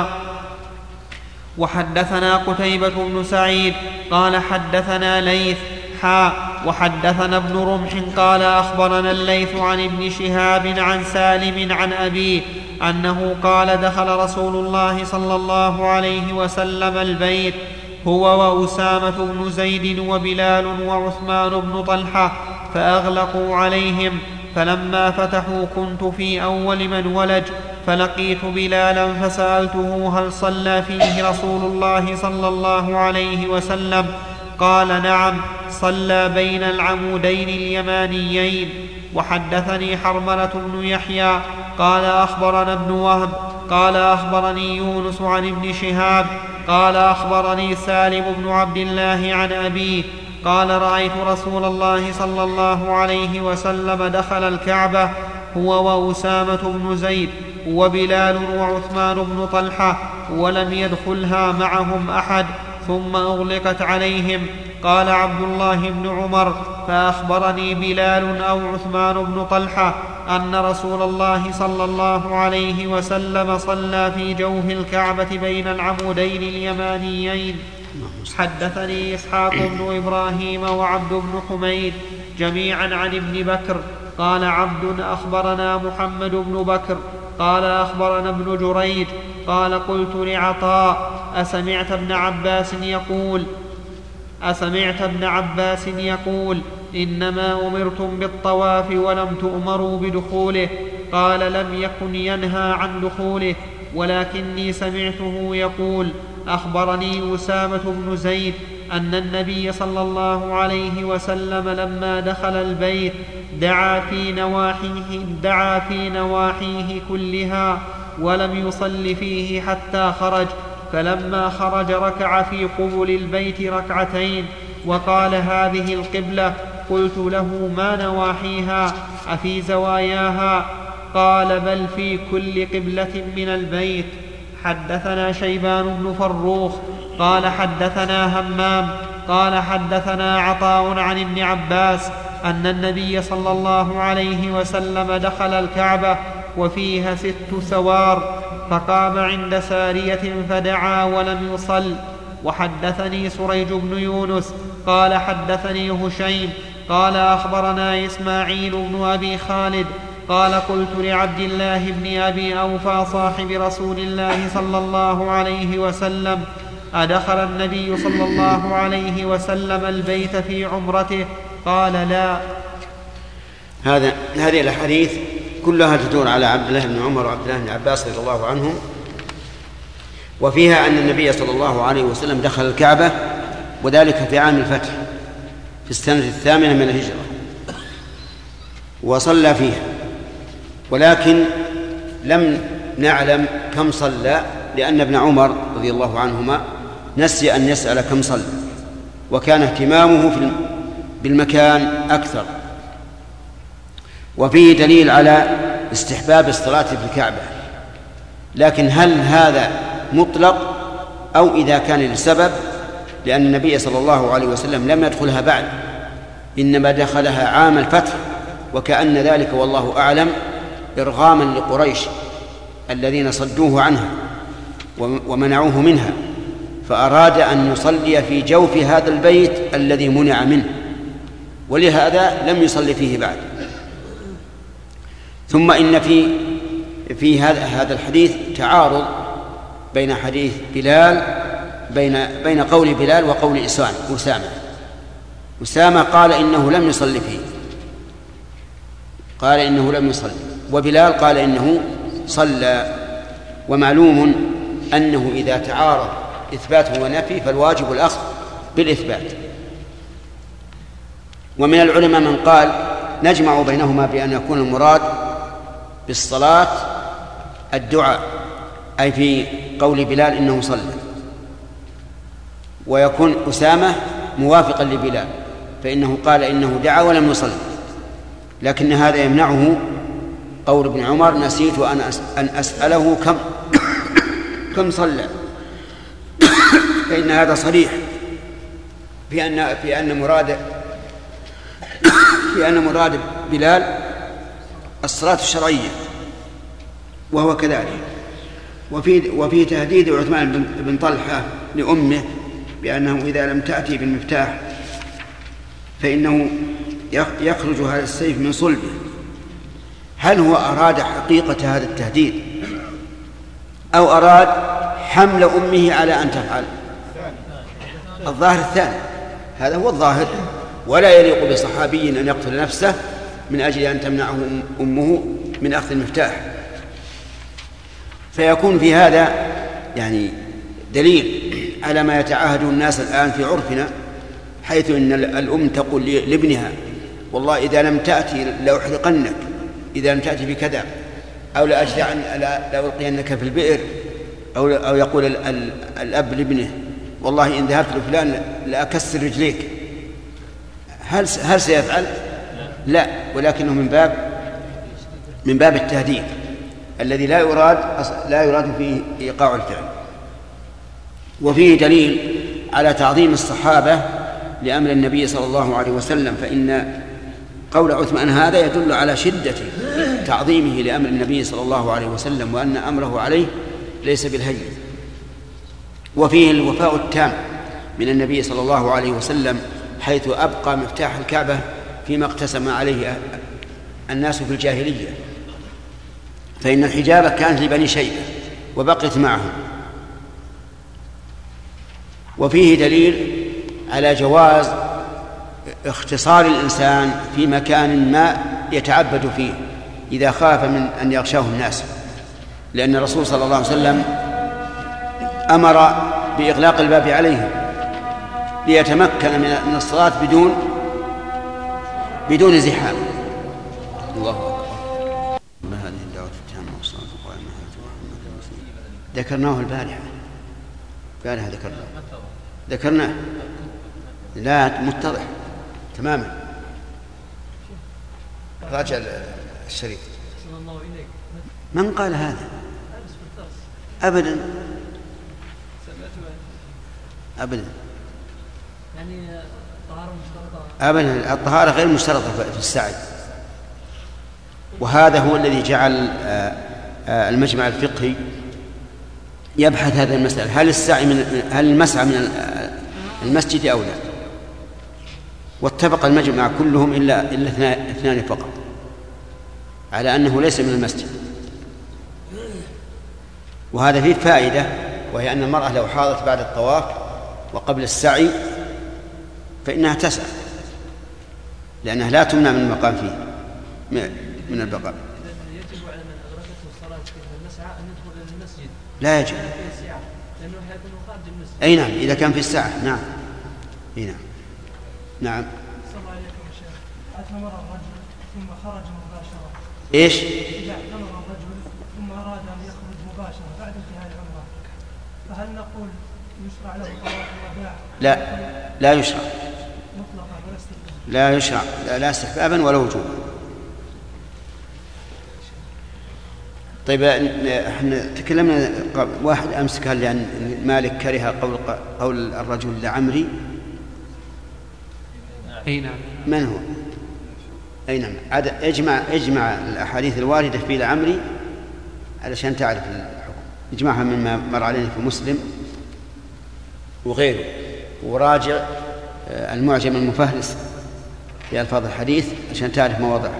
وحدثنا قتيبة بن سعيد قال حدثنا ليث حا وحدثنا ابن رمح قال أخبرنا الليث عن ابن شهاب عن سالم عن أبيه أنه قال دخل رسول الله صلى الله عليه وسلم البيت هو وأسامة بن زيد وبلال وعثمان بن طلحة فأغلقوا عليهم، فلما فتحوا كنت في أول من ولج، فلقيت بلالا فسألته هل صلى فيه رسول الله صلى الله عليه وسلم؟ قال نعم، صلى بين العمودين اليمانيين. وحدثني حرملة بن يحيى قال أخبرنا ابن وهب قال أخبرني يونس عن ابن شهاب قال أخبرني سالم بن عبد الله عن أبيه قال رأيت رسول الله صلى الله عليه وسلم دخل الكعبة هو وأسامة بن زيد وبلال وعثمان بن طلحة ولم يدخلها معهم أحد، ثم أغلقت عليهم. قال عبد الله بن عمر فأخبرني بلال أو عثمان بن طلحة أن رسول الله صلى الله عليه وسلم صلى في جوف الكعبة بين العمودين اليمانيين. حدثني إسحاق بن إبراهيم وعبد بن حميد جميعا عن ابن بكر قال عبد أخبرنا محمد بن بكر قال أخبرنا ابن جريج قال قلت لعطاء أسمعت ابن عباس يقول أسمعت ابن عباس يقول إنما أمرتم بالطواف ولم تؤمروا بدخوله؟ قال لم يكن ينهى عن دخوله، ولكني سمعته يقول أخبرني أسامة بن زيد أن النبي صلى الله عليه وسلم لما دخل البيت دعا في نواحيه, دعا في نواحيه كلها ولم يصل فيه حتى خرج، فلما خرج ركع في قبل البيت ركعتين وقال هذه القبلة. قلت له ما نواحيها أفي زواياها؟ قال بل في كل قبلة من البيت. حدثنا شيبان بن فروخ قال حدثنا همام قال حدثنا عطاء عن ابن عباس أن النبي صلى الله عليه وسلم دخل الكعبة وفيها ست سوار فقام عند سارية فدعا ولم يصل. وحدثني سريج بن يونس قال حدثني هشيم قال أخبرنا إسماعيل بن أبي خالد قال قلت لعبد الله بن أبي أوفى صاحب رسول الله صلى الله عليه وسلم أدخل النبي صلى الله عليه وسلم البيت في عمرته؟ قال لا. هذا هذه الأحاديث كلها تدور على عبد الله بن عمر وعبد الله بن عباس رضي الله عنهم، وفيها أن النبي صلى الله عليه وسلم دخل الكعبة وذلك في عام الفتح في السنة الثامنة من الهجرة وصلى فيها، ولكن لم نعلم كم صلى لأن ابن عمر رضي الله عنهما نسي أن يسأل كم صلى، وكان اهتمامه بالمكان أكثر. وفيه دليل على استحباب الصلاة في الكعبة، لكن هل هذا مطلق أو إذا كان لسبب؟ لأن النبي صلى الله عليه وسلم لم يدخلها بعد، إنما دخلها عام الفتح، وكأن ذلك والله أعلم إرغاما لقريش الذين صدوه عنها ومنعوه منها، فأراد أن يصلي في جوف هذا البيت الذي منع منه، ولهذا لم يصلي فيه بعد. ثم إن في في هذا هذا الحديث تعارض بين حديث بلال بين بين قول بلال وقول أسامة. أسامة قال إنه لم يصلي فيه، قال إنه لم يصلي، وبلال قال إنه صلى. ومعلوم أنه إذا تعارض إثبات ونفي فالواجب الأخذ بالإثبات. ومن العلماء من قال نجمع بينهما بأن يكون المراد بالصلاة الدعاء، أي في قول بلال إنه صلى، ويكون أسامة موافقا لبلال فإنه قال إنه دعا ولم يصلي، لكن هذا يمنعه قول ابن عمر نسيت أن أسأله كم كم صلى، فإن هذا صريح في أن في أن مراد في أن مراد بلال الصلاة الشرعية، وهو كذلك. وفي وفي تهديد عثمان بن طلحة لأمه بأنه إذا لم تأتي بالمفتاح فإنه يخرج هذا السيف من صلبه. هل هو أراد حقيقة هذا التهديد أو أراد حمل أمه على أن تفعل؟ الظاهر الثاني، هذا هو الظاهر، ولا يليق بصحابي أن يقتل نفسه من أجل أن تمنعه أمه من أخذ المفتاح. فيكون في هذا يعني دليل على ما يتعاهد الناس الآن في عرفنا، حيث إن الأم تقول لابنها والله إذا لم تأتي لأحرقنك، إذا لم تأتي بكذا، أو لأجدعن لألقينك في البئر، أو أو يقول الأب لابنه والله إن ذهبت لفلان لأكسر رجليك. هل هل سيفعل؟ لا، ولكنه من باب من باب التهديد الذي لا يراد لا يراد فيه إيقاع الفعل. وفيه دليل على تعظيم الصحابة لأمر النبي صلى الله عليه وسلم، فإن قول عثمان هذا يدل على شدة تعظيمه لأمر النبي صلى الله عليه وسلم، وأن أمره عليه ليس بالهين. وفيه الوفاء التام من النبي صلى الله عليه وسلم، حيث أبقى مفتاح الكعبة فيما اقتسم عليه الناس في الجاهلية، فإن الحجابة كانت لبني شيبة وبقيت معهم. وفيه دليل على جواز اختصار الإنسان في مكان ما يتعبد فيه إذا خاف من أن يغشاه الناس، لأن الرسول صلى الله عليه وسلم أمر بإغلاق الباب عليهم ليتمكن من الصلاة بدون بدون زحام. الله أكبر. ما هذه الدعوة التامة والصلاة القائمة ذكرناه البارحة، البارحة ذكرناه ذكرناه لا متضح تماما. راجع الشريف. من قال هذا؟ أبدا أبدا يعني الطهارة مشترطة أبدا، الطهارة غير مشترطة في السعي. وهذا هو الذي جعل المجمع الفقهي يبحث هذه المسألة، هل السعي من هل المسعى من المسجد أو لا؟ واتفق المجمع كلهم إلا إلا اثنان فقط على أنه ليس من المسجد. وهذا فيه فائدة، وهي أن المرأة لو حاضت بعد الطواف وقبل السعي فإنها تسعى، لأنها لا تمنع من المقام فيه من البقاء. يجب على من أدركته الصلاة في المسعى أن يدخل إلى المسجد. لا يجب، لأنه يكون خارج المسجد. أي نعم، إذا كان في الساعة. نعم أي نعم نعم. صلى الله عليكم يا شيخ. اعتمر الرجل ثم خرج مباشرة. إيش؟ إذا اعتمر الرجل ثم أراد أن يخرج مباشرة بعد انتهاء العمرة، فهل نقول يشرع له طواف الوداع؟ لا لا يشرع مطلقا ولا استحبابا؟ لا يشرع، لا, لا استحبابا ولا وجوبا. طيب احنا تكلمنا واحد امس قال لأن مالك كره قول قول الرجل لعمري. اي نعم. من هو؟ اي نعم. اجمع اجمع الاحاديث الوارده في لعمري علشان تعرف الحكم، اجمعها مما مر علينا في مسلم وغيره، وراجع المعجم المفهرس في الفاظ الحديث عشان تعرف مواضعها.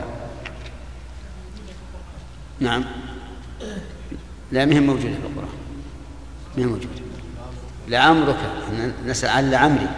نعم. لا مهم موجودة في القرآن، مهم موجودة. لعمرك نسأل عن لعمري.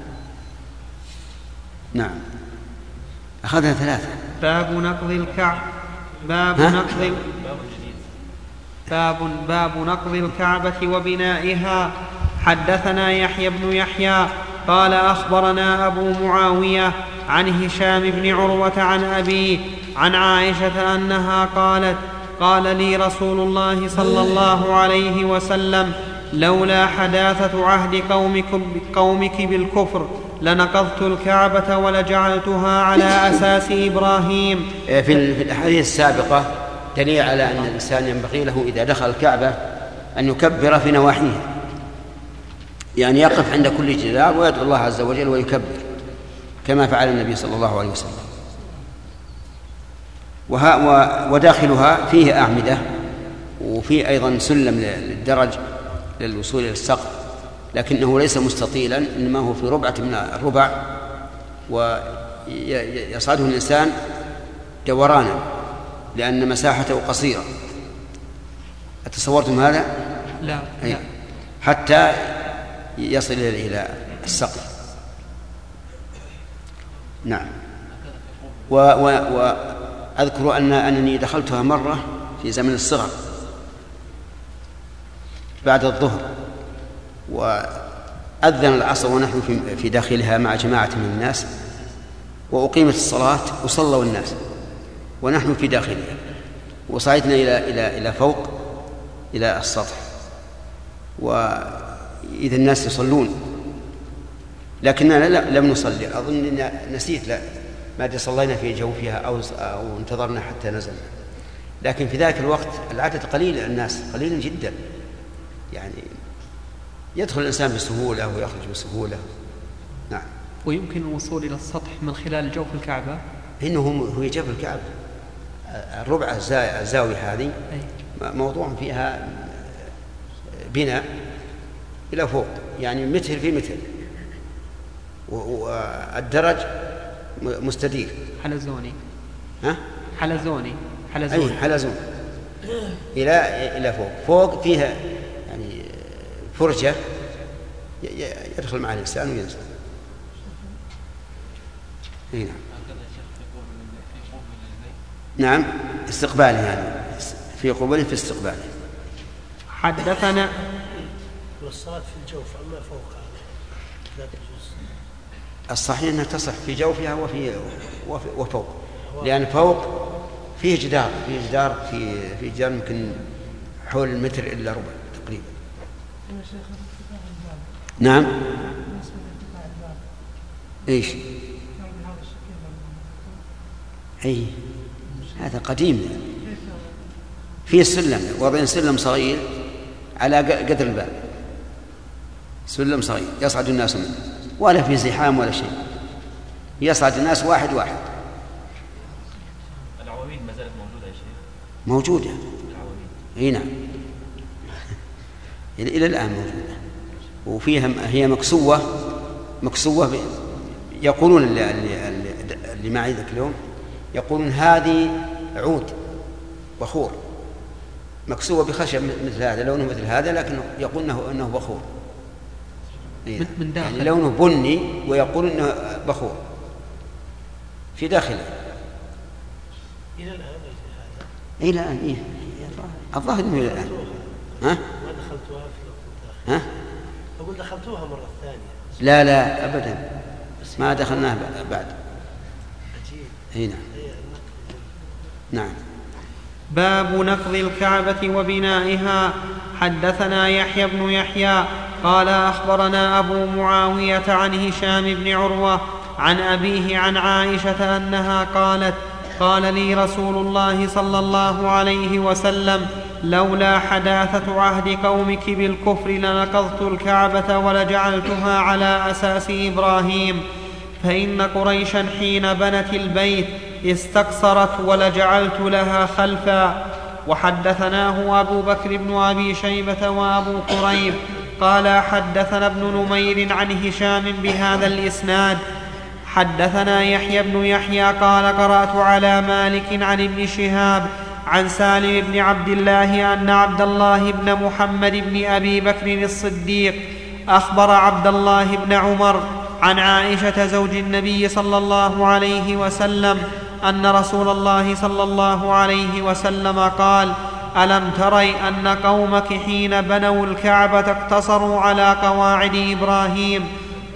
نعم. أخذنا ثلاثة. باب نقض الكعب باب ها؟ نقض باب باب نقض الكعبة وبنائها. حدثنا يحيى بن يحيى قال أخبرنا أبو معاوية عن هشام بن عروة عن أبيه عن عائشة أنها قالت قال لي رسول الله صلى الله عليه وسلم لولا حداثة عهد قومكم قومك بالكفر لنقضت الكعبة ولجعلتها على أساس إبراهيم. في الأحاديث السابقة دليل على أن الإنسان ينبغي له إذا دخل الكعبة أن يكبر في نواحيها، يعني يقف عند كل جدار ويدعو الله عز وجل ويكبر كما فعل النبي صلى الله عليه وسلم. وداخلها فيه أعمدة وفيه أيضا سلم للدرج للوصول إلى السقف، لكنه ليس مستطيلا، إنما هو في ربعة من الربع ويصعده الإنسان دورانا لأن مساحته قصيرة. أتصورتم هذا؟ لا, لا. حتى يصل إلى السقف. نعم. وأذكر أن أنني دخلتها مرة في زمن الصغر بعد الظهر، وأذن العصر ونحن في داخلها مع جماعة من الناس، وأقيمت الصلاة وصلوا الناس ونحن في داخلها، وصعدنا إلى إلى إلى فوق إلى السطح، وإذا الناس يصلون لكننا لم نصلي. أظن أن نسيت، لا ما أدري صلينا في جوفها أو أو انتظرنا حتى نزلنا، لكن في ذلك الوقت العدد قليل، الناس قليل جدا، يعني يدخل الإنسان بسهولة ويخرج بسهولة. نعم. ويمكن الوصول إلى السطح من خلال جوف الكعبة. إنه هو جوف الكعبة، الربع الزاوية هذه موضوع فيها بناء إلى فوق، يعني متر في متر، والدرج مستدير حلزوني. ها؟ حلزوني حلزوني أي حلزون إلى إلى فوق فوق فيها يعني فرجة يدخل مع الإنسان وينزل. نعم نعم استقباله يعني في قبوله في استقباله. حدثنا والصلاة في الجوف أما فوقها لا تجوز. الصحيح أنها تصح في جوفها وفي وفوق، لأن فوق فيه جدار فيه جدار في في جدار يمكن حول المتر إلا ربع تقريبا. نعم إيش أي هذا قديم فيه سلم وضعين سلم صغير على قدر الباب، سلم صغير يصعد الناس منه ولا في زحام ولا شيء، يصعد الناس واحد واحد. العواميد ما زالت موجودة يا شيخ؟ موجودة اي نعم إلى الآن موجودة، وفيها هي مكسوة مكسوة ب... يقولون اللي, اللي, اللي معي ذاك اليوم يقولون هذه عود بخور مكسوة بخشب مثل هذا، لونه مثل هذا، لكن يقول انه انه بخور من داخل، يعني لونه بني ويقول انه بخور في داخله. الى الان الى الان إيه؟ الظاهر انه الى الان. ها؟ ما دخلتوها في ها؟ أقول دخلتوها مرة ثانية؟ لا لا أبدا ما دخلناها بعد. عجيب. نعم. نعم. باب نقض الكعبة وبنائها. حدثنا يحيى بن يحيى قال أخبرنا أبو معاوية عن هشام بن عروة عن أبيه عن عائشة أنها قالت قال لي رسول الله صلى الله عليه وسلم لولا حداثة عهد قومك بالكفر لنقضت الكعبة ولجعلتها على أساس إبراهيم، فإن قريشا حين بنت البيت استقصرت ولجعلت لها خلفا. وحدثناه أبو بكر بن أبي شيبة وأبو كريب قال حدثنا ابن نمير عن هشام بهذا الإسناد. حدثنا يحيى بن يحيى قال قرأت على مالك عن ابن شهاب عن سالم بن عبد الله أن عبد الله بن محمد بن أبي بكر الصديق أخبر عبد الله بن عمر عن عائشة زوج النبي صلى الله عليه وسلم أن رسول الله صلى الله عليه وسلم قال ألم تري أن قومك حين بنوا الكعبة اقتصروا على قواعد إبراهيم؟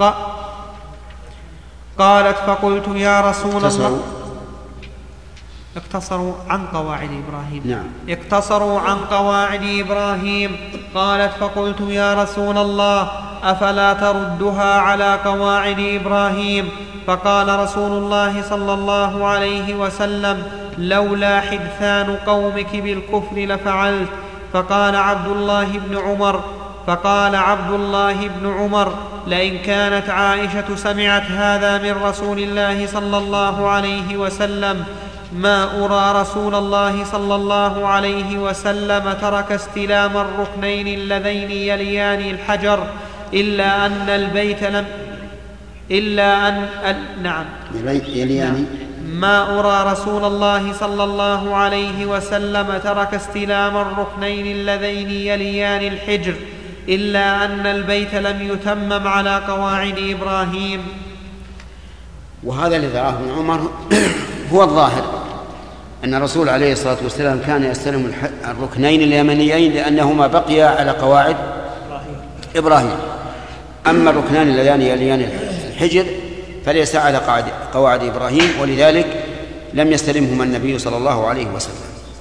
قالت فقلت يا رسول الله اقتصروا عن قواعد إبراهيم. نعم. اقتصروا عن قواعد إبراهيم. قالت فقلت يا رسول الله أفلا تردها على قواعد إبراهيم؟ فقال رسول الله صلى الله عليه وسلم لولا حدثان قومك بالكفر لفعلت. فقال عبد الله بن عمر فقال عبد الله بن عمر لئن كانت عائشة سمعت هذا من رسول الله صلى الله عليه وسلم ما أرى رسول الله صلى الله عليه وسلم ترك استلام الركنين اللذين يليان الحجر إلا أن البيت لم إلا أن ال... نعم يليان ما أرى رسول الله صلى الله عليه وسلم ترك استلام الركنين اللذين يليان الحجر إلا أن البيت لم يتمم على قواعد إبراهيم. وهذا الذي رآه ابن عمر هو الظاهر أن الرسول عليه الصلاة والسلام كان يستلم الركنين اليمنيين لأنهما بقيا على قواعد إبراهيم. أما الركنان اللذان يليان الحجر فليس على قواعد إبراهيم، ولذلك لم يستلمهما النبي صلى الله عليه وسلم.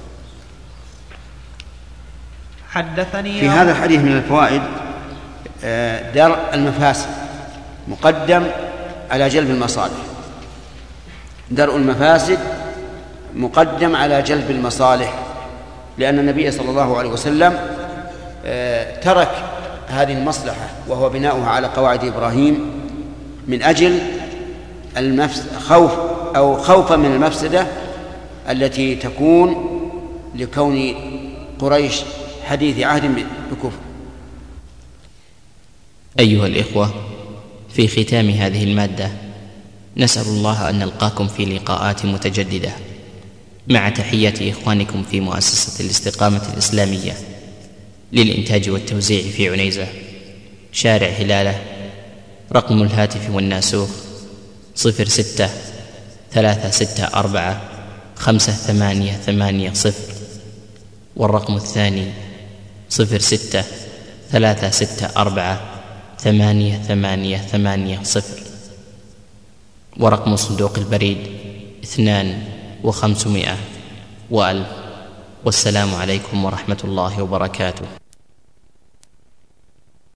حدثني في هذا الحديث من الفوائد درء المفاسد مقدم على جلب المصالح. درء المفاسد مقدم على جلب المصالح، لأن النبي صلى الله عليه وسلم ترك هذه المصلحة وهو بناؤها على قواعد إبراهيم من أجل خوف أو خوفا من المفسدة التي تكون لكون قريش حديث عهد بكفر. أيها الإخوة، في ختام هذه المادة نسأل الله أن نلقاكم في لقاءات متجددة مع تحيات إخوانكم في مؤسسة الاستقامة الإسلامية للإنتاج والتوزيع في عنيزة، شارع هلالة. رقم الهاتف والناسوخ صفر ستة ثلاثة ستة أربعة خمسة ثمانية ثمانية صفر، والرقم الثاني صفر ستة ثلاثة ستة أربعة ثمانية ثمانية ثمانية صفر، ورقم صندوق البريد اثنان وخمسمائة وألف. والسلام عليكم ورحمة الله وبركاته.